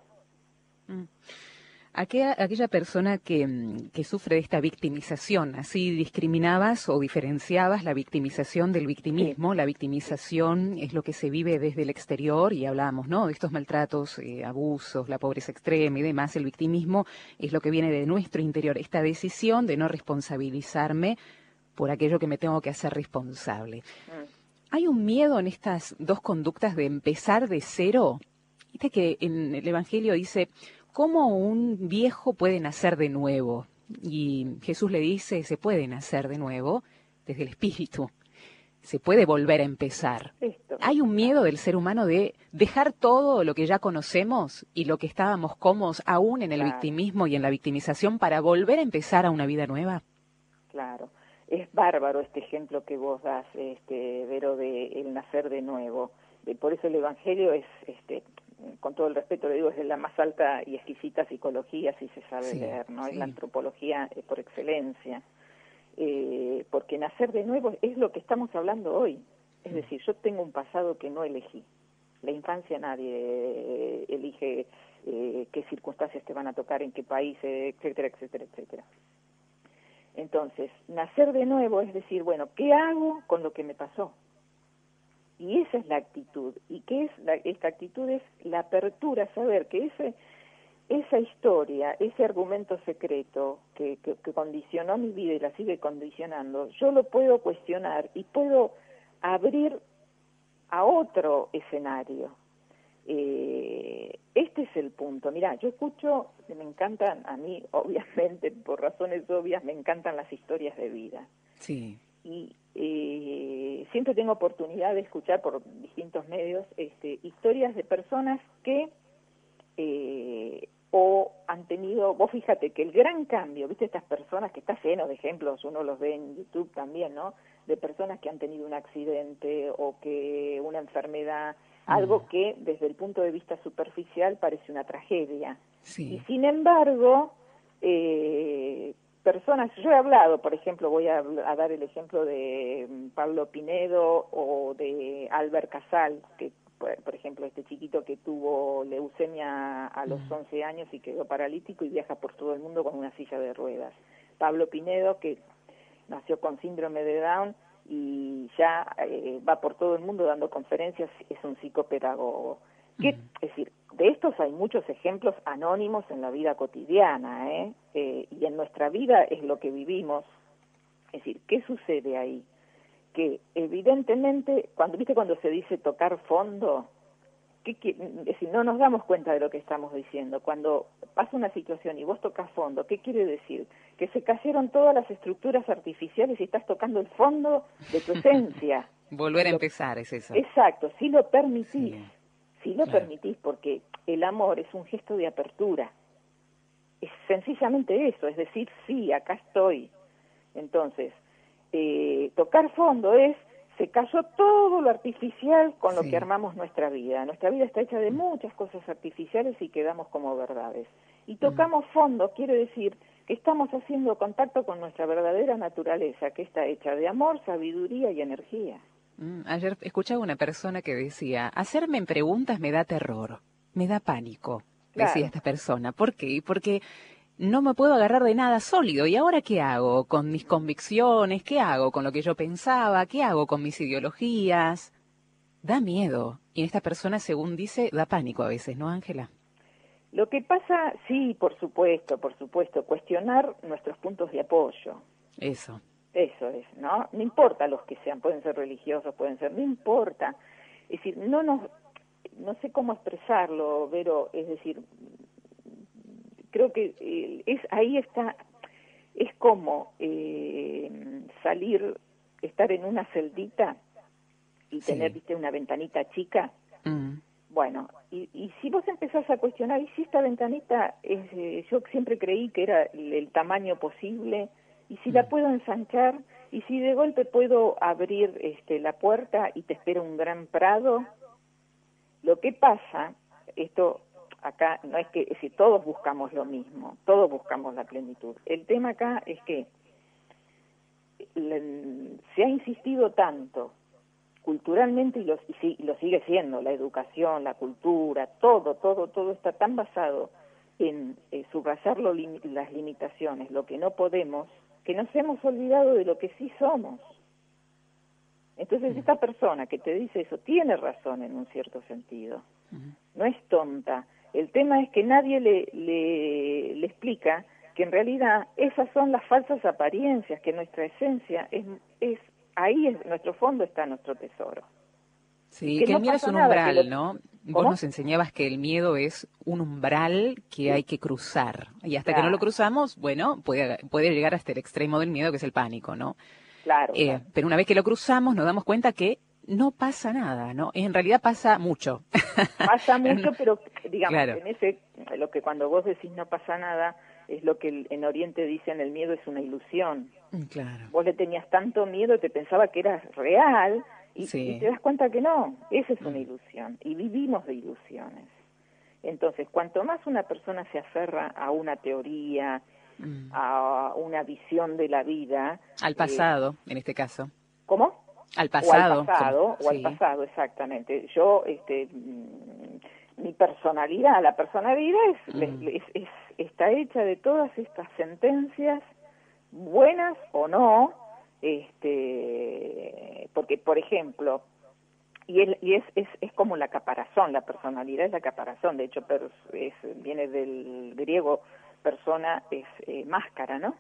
A: Aquella persona que sufre de esta victimización, así discriminabas o diferenciabas la victimización del victimismo. La victimización es lo que se vive desde el exterior y hablábamos, ¿no?, de estos maltratos, abusos, la pobreza extrema y demás. El victimismo es lo que viene de nuestro interior, esta decisión de no responsabilizarme por aquello que me tengo que hacer responsable. ¿Hay un miedo en estas dos conductas de empezar de cero? Viste que en el Evangelio dice, ¿cómo un viejo puede nacer de nuevo? Y Jesús le dice, se puede nacer de nuevo desde el Espíritu. Se puede volver a empezar. ¿Hay un miedo del ser humano de dejar todo lo que ya conocemos y lo que estábamos cómodos aún en el victimismo y en la victimización para volver a empezar a una vida nueva?
B: Claro. Es bárbaro este ejemplo que vos das, Vero, de el nacer de nuevo. Por eso el Evangelio es, con todo el respeto le digo, es la más alta y exquisita psicología, si se sabe leer, ¿no? Es la antropología por excelencia. Porque nacer de nuevo es lo que estamos hablando hoy. Es decir, yo tengo un pasado que no elegí. La infancia nadie elige qué circunstancias te van a tocar, en qué país, etcétera, etcétera, etcétera. Entonces, nacer de nuevo es decir, bueno, ¿qué hago con lo que me pasó? Y esa es la actitud. ¿Y qué es esta actitud? Es la apertura, saber que esa historia, ese argumento secreto que condicionó mi vida y la sigue condicionando, yo lo puedo cuestionar y puedo abrir a otro escenario. Este es el punto. Mirá, yo escucho, me encantan, a mí, obviamente, por razones obvias, me encantan las historias de vida.
A: Sí.
B: Y siempre tengo oportunidad de escuchar por distintos medios historias de personas que o han tenido, vos fíjate que el gran cambio, viste estas personas que está lleno de ejemplos, uno los ve en YouTube también, ¿no? De personas que han tenido un accidente o que una enfermedad, algo que desde el punto de vista superficial parece una tragedia.
A: Sí.
B: Y sin embargo, personas, yo he hablado, por ejemplo, voy a dar el ejemplo de Pablo Pinedo o de Albert Casal, que por ejemplo, este chiquito que tuvo leucemia a los 11 años y quedó paralítico y viaja por todo el mundo con una silla de ruedas. Pablo Pinedo, que nació con síndrome de Down y ya va por todo el mundo dando conferencias, es un psicopedagogo. Es decir, de estos hay muchos ejemplos anónimos en la vida cotidiana, y en nuestra vida es lo que vivimos. Es decir, ¿qué sucede ahí? Que evidentemente, cuando se dice tocar fondo, es decir, no nos damos cuenta de lo que estamos diciendo. Cuando pasa una situación y vos tocas fondo, ¿qué quiere decir? Que se cayeron todas las estructuras artificiales y estás tocando el fondo de tu esencia.
A: Volver a empezar, es eso.
B: Exacto, si lo permitís,
A: Sí,
B: claro. Permitís, porque el amor es un gesto de apertura. Es sencillamente eso, es decir, sí, acá estoy. Entonces, tocar fondo se cayó todo lo artificial con lo que armamos nuestra vida. Nuestra vida está hecha de muchas cosas artificiales y quedamos como verdades. Y tocamos fondo quiere decir que estamos haciendo contacto con nuestra verdadera naturaleza, que está hecha de amor, sabiduría y energía.
A: Ayer escuchaba una persona que decía, hacerme preguntas me da terror, me da pánico, decía esta persona. ¿Por qué? Porque no me puedo agarrar de nada sólido. ¿Y ahora qué hago con mis convicciones? ¿Qué hago con lo que yo pensaba? ¿Qué hago con mis ideologías? Da miedo. Y esta persona, según dice, da pánico a veces, ¿no, Ángela?
B: Lo que pasa, sí, por supuesto, cuestionar nuestros puntos de apoyo.
A: Eso
B: es, ¿no? No importa los que sean, pueden ser religiosos, no importa. Es decir, no sé cómo expresarlo, Vero, es decir, creo que ahí está, es como estar en una celdita y tener, viste, una ventanita chica. Bueno, y si vos empezás a cuestionar, ¿y si esta ventanita yo siempre creí que era el tamaño posible, y si la puedo ensanchar, y si de golpe puedo abrir la puerta y te espera un gran prado? Lo que pasa, esto acá no es que, si todos buscamos lo mismo, todos buscamos la plenitud. El tema acá es que se ha insistido tanto culturalmente y lo sigue siendo, la educación, la cultura, todo está tan basado en subrayar las limitaciones, lo que no podemos, que nos hemos olvidado de lo que sí somos. Entonces esta persona que te dice eso tiene razón en un cierto sentido, no es tonta. El tema es que nadie le explica que en realidad esas son las falsas apariencias, que nuestra esencia es ahí, nuestro fondo está nuestro tesoro.
A: Sí, que el miedo es un umbral, ¿no? Vos nos enseñabas que el miedo es un umbral que hay que cruzar. Y hasta que no lo cruzamos, bueno, puede llegar hasta el extremo del miedo, que es el pánico, ¿no?
B: Claro.
A: Pero una vez que lo cruzamos, nos damos cuenta que no pasa nada, ¿no? En realidad pasa mucho.
B: Pasa mucho, pero digamos,
A: claro.
B: Lo que cuando vos decís no pasa nada, es lo que en Oriente dicen, el miedo es una ilusión.
A: Claro.
B: Vos le tenías tanto miedo que pensaba que era real, y te das cuenta que no, esa es una ilusión, y vivimos de ilusiones. Entonces, cuanto más una persona se aferra a una teoría, a una visión de la vida...
A: Al pasado, en este caso.
B: ¿Cómo?
A: Al pasado.
B: Al pasado, exactamente. Yo, mi personalidad, la personalidad está hecha de todas estas sentencias, buenas o no, porque, por ejemplo, es como la caparazón, la personalidad es la caparazón, de hecho viene del griego, persona es máscara, ¿no?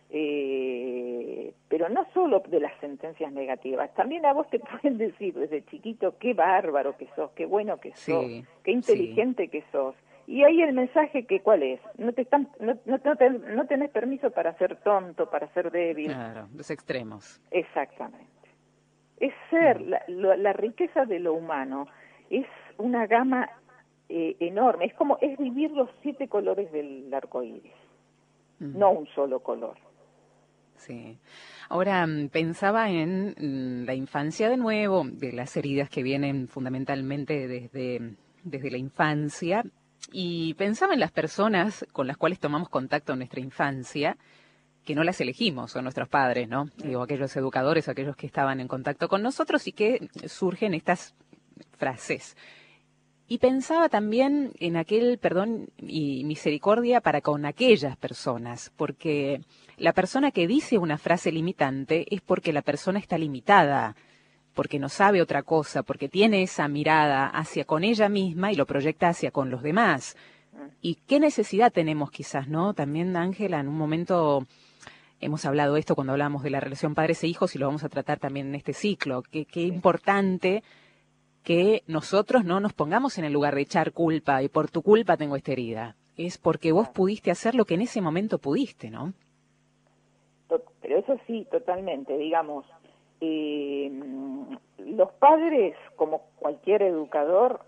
B: Pero no solo de las sentencias negativas, también a vos te pueden decir desde chiquito qué bárbaro que sos, qué bueno que sos, qué inteligente que sos. Y ahí el mensaje, que ¿cuál es? No tenés permiso para ser tonto, para ser débil.
A: Claro, los extremos.
B: Exactamente. Es ser, la riqueza de lo humano es una gama enorme. Es vivir los 7 colores del arco iris, no un solo color.
A: Sí. Ahora, pensaba en la infancia de nuevo, de las heridas que vienen fundamentalmente desde la infancia, y pensaba en las personas con las cuales tomamos contacto en nuestra infancia, que no las elegimos, son nuestros padres, ¿no? Digo, aquellos educadores, aquellos que estaban en contacto con nosotros y que surgen estas frases. Y pensaba también en aquel perdón y misericordia para con aquellas personas, porque la persona que dice una frase limitante es porque la persona está limitada, porque no sabe otra cosa, porque tiene esa mirada hacia con ella misma y lo proyecta hacia con los demás. ¿Y qué necesidad tenemos quizás, no? También, Ángela, en un momento hemos hablado esto cuando hablamos de la relación padres e hijos y lo vamos a tratar también en este ciclo. Qué importante que nosotros no nos pongamos en el lugar de echar culpa y por tu culpa tengo esta herida. Es porque vos pudiste hacer lo que en ese momento pudiste, ¿no?
B: Pero eso sí, totalmente. Digamos, los padres, como cualquier educador,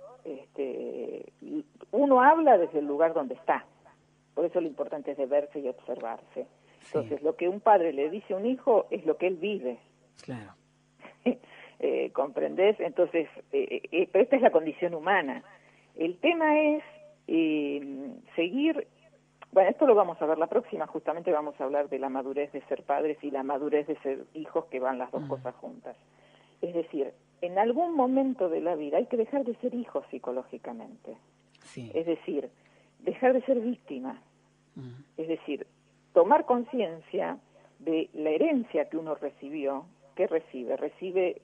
B: uno habla desde el lugar donde está. Por eso lo importante es de verse y observarse. Entonces, sí, lo que un padre le dice a un hijo es lo que él vive.
A: Claro.
B: ¿Comprendés? Entonces, pero esta es la condición humana. El tema es seguir, bueno, esto lo vamos a ver la próxima, justamente vamos a hablar de la madurez de ser padres y la madurez de ser hijos, que van las dos cosas juntas. Es decir, en algún momento de la vida hay que dejar de ser hijos psicológicamente.
A: Sí.
B: Es decir, dejar de ser víctima. Es decir, tomar conciencia de la herencia que uno recibió. ¿Qué recibe? Recibe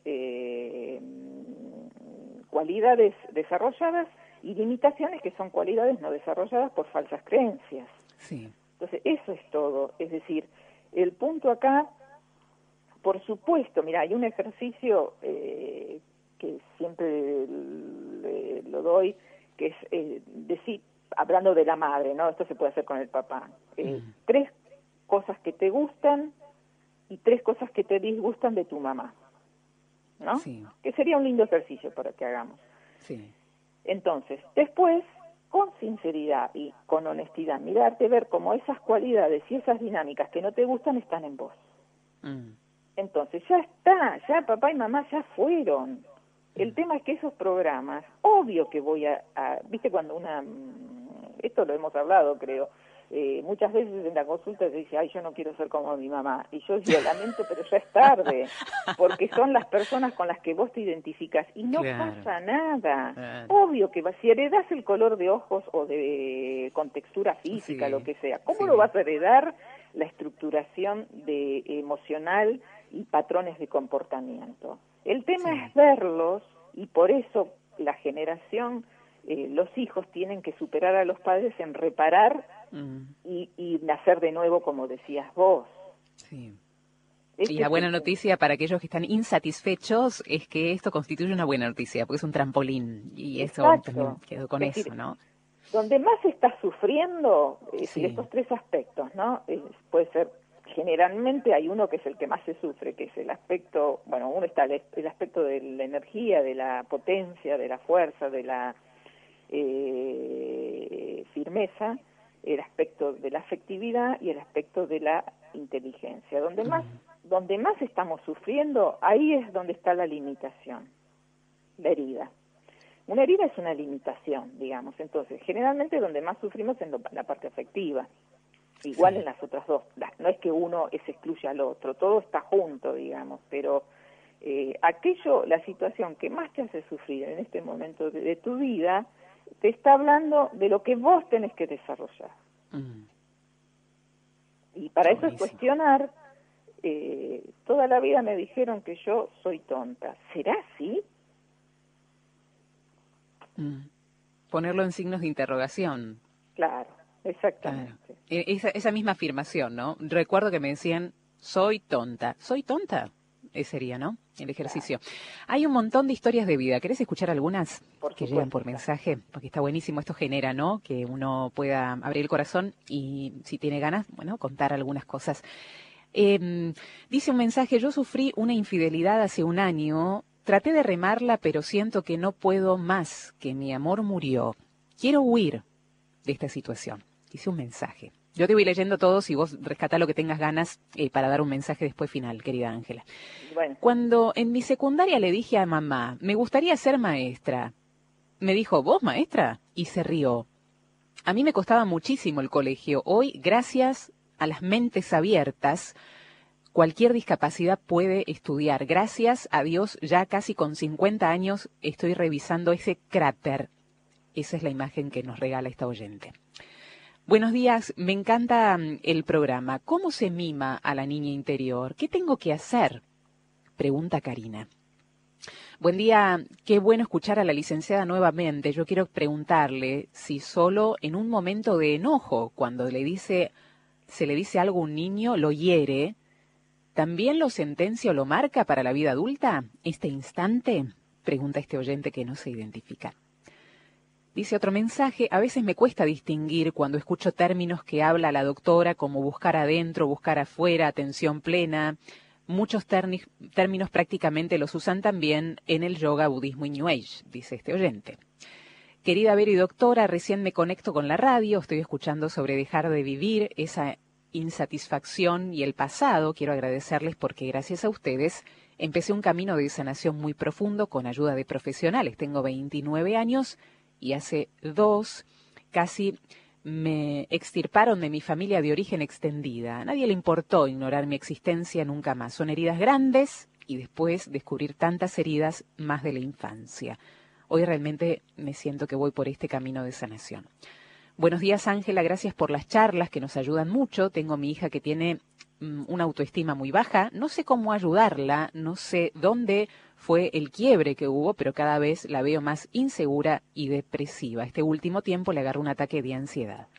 B: cualidades desarrolladas y limitaciones que son cualidades no desarrolladas por falsas creencias.
A: Sí.
B: Entonces, eso es todo. Es decir, el punto acá, por supuesto, mira, hay un ejercicio que siempre lo doy, que es decir, hablando de la madre, ¿no? Esto se puede hacer con el papá. 3 cosas que te gustan y 3 cosas que te disgustan de tu mamá, ¿no?
A: Sí.
B: Que sería un lindo ejercicio para que hagamos.
A: Sí.
B: Entonces, después, con sinceridad y con honestidad, mirarte, ver cómo esas cualidades y esas dinámicas que no te gustan están en vos. Entonces, ya está, ya papá y mamá ya fueron. El tema es que esos programas, obvio que voy a viste cuando esto lo hemos hablado, creo, muchas veces en la consulta se dice, ay, yo no quiero ser como mi mamá. Y yo digo, lamento, pero ya es tarde, porque son las personas con las que vos te identificas y no pasa nada. Obvio que si heredás el color de ojos o con textura física, lo que sea, ¿cómo lo vas a heredar la estructuración emocional y patrones de comportamiento? El tema es verlos, y por eso la generación, los hijos tienen que superar a los padres en reparar y nacer de nuevo, como decías vos.
A: Sí. Y la buena noticia para aquellos que están insatisfechos es que esto constituye una buena noticia, porque es un trampolín, y eso también quedó con eso, ¿no?
B: Donde más estás sufriendo, estos 3 aspectos, ¿no? Puede ser, generalmente hay uno que es el que más se sufre, que es el aspecto, bueno, uno está el aspecto de la energía, de la potencia, de la fuerza, de la firmeza, el aspecto de la afectividad y el aspecto de la inteligencia. Donde más estamos sufriendo, ahí es donde está la limitación, la herida. Una herida es una limitación, digamos. Entonces, generalmente donde más sufrimos es en la parte afectiva. Igual en las otras dos. No es que uno se excluya al otro, todo está junto, digamos, pero la situación que más te hace sufrir en este momento de tu vida, te está hablando de lo que vos tenés que desarrollar. Y para eso es cuestionar. Toda la vida me dijeron que yo soy tonta. ¿Será así?
A: Ponerlo en signos de interrogación.
B: Claro, exactamente.
A: Claro. Esa misma afirmación, ¿no? Recuerdo que me decían, soy tonta. ¿Soy tonta? Ese sería, ¿no? El ejercicio. Claro. Hay un montón de historias de vida. ¿Querés escuchar algunas que llegan por mensaje? Porque está buenísimo. Esto genera, ¿no? Que uno pueda abrir el corazón y, si tiene ganas, bueno, contar algunas cosas. Dice un mensaje, yo sufrí una infidelidad hace un año. Traté de remarla, pero siento que no puedo más, que mi amor murió. quiero huir de esta situación. Hice un mensaje. Yo te voy leyendo todos y vos rescatá lo que tengas ganas para dar un mensaje después final, querida Ángela.
B: Bueno.
A: Cuando en mi secundaria le dije a mamá, me gustaría ser maestra, me dijo, ¿vos maestra? Y se rió. A mí me costaba muchísimo el colegio. Hoy, gracias a las mentes abiertas, cualquier discapacidad puede estudiar. Gracias a Dios, ya casi con 50 años estoy revisando ese cráter. Esa es la imagen que nos regala esta oyente. Buenos días, me encanta el programa. ¿Cómo se mima a la niña interior? ¿Qué tengo que hacer? Pregunta Karina. Buen día, qué bueno escuchar a la licenciada nuevamente. Yo quiero preguntarle si solo en un momento de enojo, cuando se le dice algo a un niño, lo hiere, ¿también lo sentencia o lo marca para la vida adulta? ¿Este instante? Pregunta este oyente que no se identifica. Dice otro mensaje, a veces me cuesta distinguir cuando escucho términos que habla la doctora como buscar adentro, buscar afuera, atención plena. Muchos términos prácticamente los usan también en el yoga, budismo y New Age, dice este oyente. Querida Vero y doctora, recién me conecto con la radio, estoy escuchando sobre dejar de vivir esa insatisfacción y el pasado. Quiero agradecerles porque gracias a ustedes empecé un camino de sanación muy profundo con ayuda de profesionales. Tengo 29 años y hace 2 casi me extirparon de mi familia de origen extendida. A nadie le importó ignorar mi existencia nunca más. Son heridas grandes y después descubrir tantas heridas más de la infancia. Hoy realmente me siento que voy por este camino de sanación. Buenos días, Ángela. Gracias por las charlas que nos ayudan mucho. Tengo mi hija que tiene una autoestima muy baja. No sé cómo ayudarla, no sé dónde fue el quiebre que hubo, pero cada vez la veo más insegura y depresiva. Este último tiempo le agarró un ataque de ansiedad.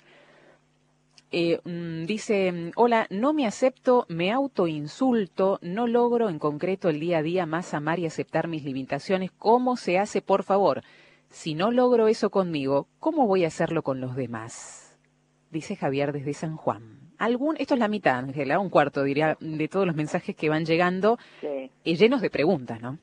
A: Dice, hola, no me acepto, me autoinsulto, no logro en concreto el día a día más amar y aceptar mis limitaciones. ¿Cómo se hace, por favor? Si no logro eso conmigo, ¿cómo voy a hacerlo con los demás? Dice Javier desde San Juan. Esto es la mitad, Ángela, un cuarto, diría, de todos los mensajes que van llegando,
B: sí.
A: Llenos de preguntas, ¿no?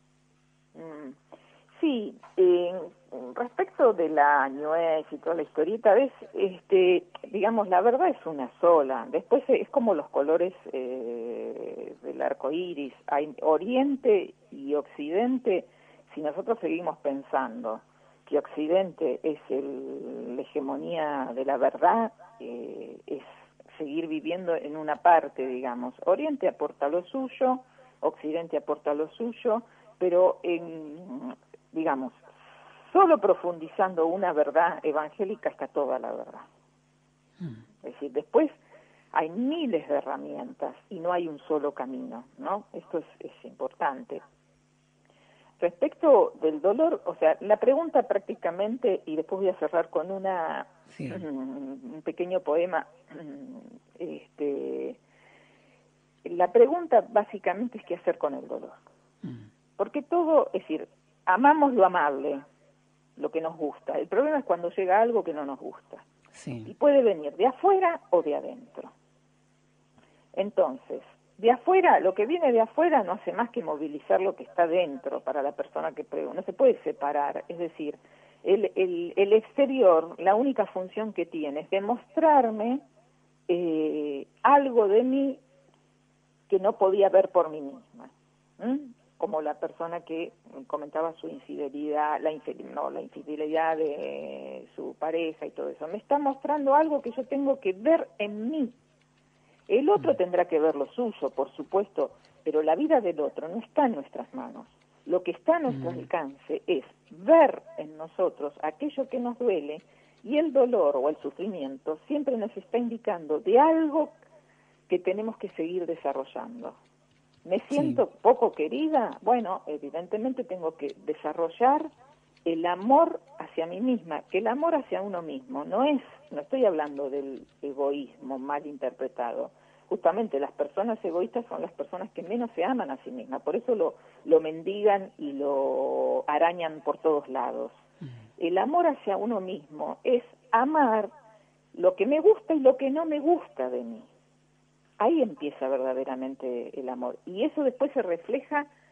B: Sí, respecto de la New Age y toda la historieta, digamos, la verdad es una sola. Después es como los colores del arco iris. Hay Oriente y Occidente. Si nosotros seguimos pensando que Occidente es la hegemonía de la verdad, es seguir viviendo en una parte, digamos. Oriente aporta lo suyo, Occidente aporta lo suyo, pero digamos, solo profundizando una verdad evangélica está toda la verdad. Es decir, después hay miles de herramientas y no hay un solo camino, ¿no? Esto es importante. Respecto del dolor, o sea, la pregunta prácticamente, y después voy a cerrar con un pequeño poema, la pregunta básicamente es qué hacer con el dolor. Porque todo, es decir, amamos lo amable, lo que nos gusta. El problema es cuando llega algo que no nos gusta.
A: Sí.
B: Y puede venir de afuera o de adentro. Entonces, de afuera, lo que viene de afuera no hace más que movilizar lo que está dentro para la persona que pregunta. No se puede separar. Es decir, el exterior, la única función que tiene es demostrarme algo de mí que no podía ver por mí misma. Como la persona que comentaba su infidelidad, la infidelidad de su pareja y todo eso. Me está mostrando algo que yo tengo que ver en mí. El otro tendrá que ver lo suyo, por supuesto, pero la vida del otro no está en nuestras manos. Lo que está a nuestro alcance es ver en nosotros aquello que nos duele, y el dolor o el sufrimiento siempre nos está indicando de algo que tenemos que seguir desarrollando. ¿Me siento poco querida? Bueno, evidentemente tengo que desarrollar el amor hacia mí misma, que el amor hacia uno mismo no estoy hablando del egoísmo mal interpretado. Justamente las personas egoístas son las personas que menos se aman a sí mismas, por eso lo mendigan y lo arañan por todos lados. El amor hacia uno mismo es amar lo que me gusta y lo que no me gusta de mí. Ahí empieza verdaderamente el amor. Y eso después se refleja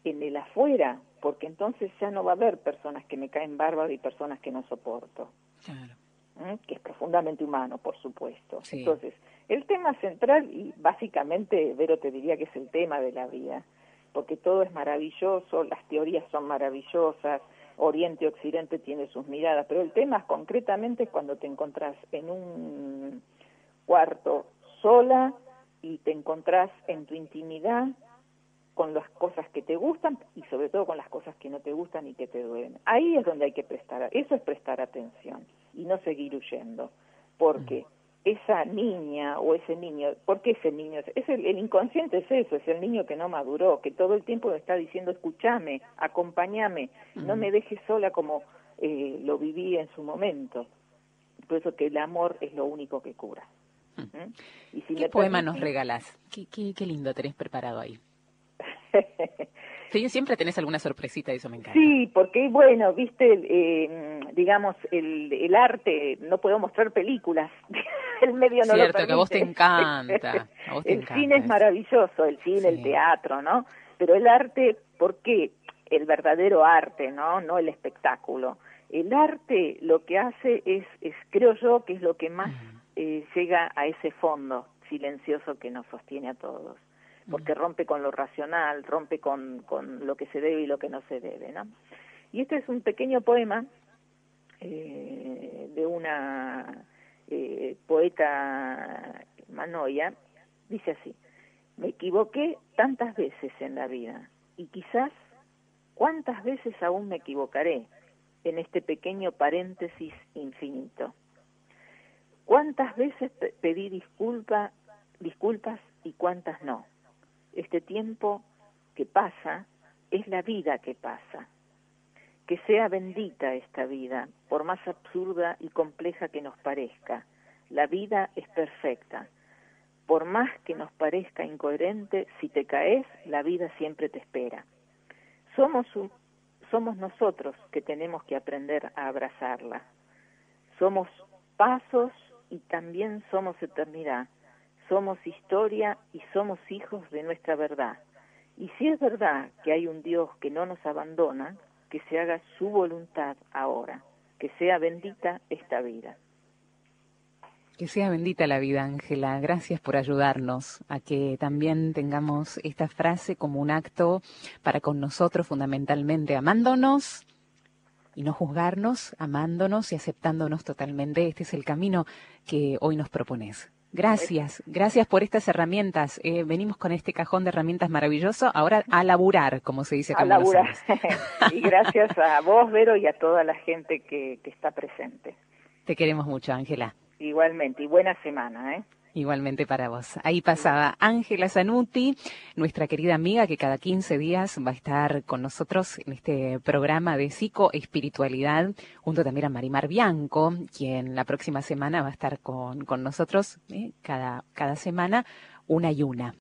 B: en el afuera, porque entonces ya no va a haber personas que me caen bárbaras y personas que no soporto.
A: Claro.
B: Que es profundamente humano, por supuesto.
A: Sí.
B: Entonces, el tema central, y básicamente, Vero, te diría que es el tema de la vida, porque todo es maravilloso, las teorías son maravillosas, Oriente y Occidente tiene sus miradas, pero el tema concretamente es cuando te encontrás en un cuarto sola y te encontrás en tu intimidad con las cosas que te gustan y sobre todo con las cosas que no te gustan y que te duelen. Ahí es donde hay que eso es prestar atención y no seguir huyendo, porque esa niña o ese niño, ¿por qué ese niño? El inconsciente es eso, es el niño que no maduró, que todo el tiempo me está diciendo, escúchame, acompáñame, no me dejes sola como lo viví en su momento. Por eso que el amor es lo único que cura. Y si
A: ¿Qué poema nos regalás? Qué lindo tenés preparado ahí. Sí, siempre tenés alguna sorpresita, eso me encanta.
B: Sí, porque bueno, viste, digamos, el arte, no puedo mostrar películas, el medio no lo permite.
A: Cierto, que a vos te encanta.
B: El cine es maravilloso, el cine, el teatro, ¿no? Pero el arte, ¿por qué? El verdadero arte, ¿no? El espectáculo. El arte lo que hace es creo yo, que es lo que más llega a ese fondo silencioso que nos sostiene a todos. Porque rompe con lo racional, rompe con lo que se debe y lo que no se debe, ¿no? Y este es un pequeño poema de una poeta manoia, dice así: me equivoqué tantas veces en la vida, y quizás cuántas veces aún me equivocaré en este pequeño paréntesis infinito. Cuántas veces pedí disculpas y cuántas no. Este tiempo que pasa es la vida que pasa. Que sea bendita esta vida, por más absurda y compleja que nos parezca. La vida es perfecta. Por más que nos parezca incoherente, si te caes, la vida siempre te espera. Somos nosotros que tenemos que aprender a abrazarla. Somos pasos y también somos eternidad. Somos historia y somos hijos de nuestra verdad. Y si es verdad que hay un Dios que no nos abandona, que se haga su voluntad ahora, que sea bendita esta vida.
A: Que sea bendita la vida, Ángela. Gracias por ayudarnos a que también tengamos esta frase como un acto para con nosotros, fundamentalmente amándonos y no juzgarnos, amándonos y aceptándonos totalmente. Este es el camino que hoy nos propones. Gracias por estas herramientas. Venimos con este cajón de herramientas maravilloso. Ahora a laburar, como se dice acá en Buenos Aires.
B: Y gracias a vos, Vero, y a toda la gente que está presente.
A: Te queremos mucho, Ángela.
B: Igualmente, y buena semana, ¿eh?
A: Igualmente para vos. Ahí pasaba Ángela Zanuti, nuestra querida amiga que cada 15 días va a estar con nosotros en este programa de psicoespiritualidad, junto también a Marimar Bianco, quien la próxima semana va a estar con nosotros, cada semana, una y una.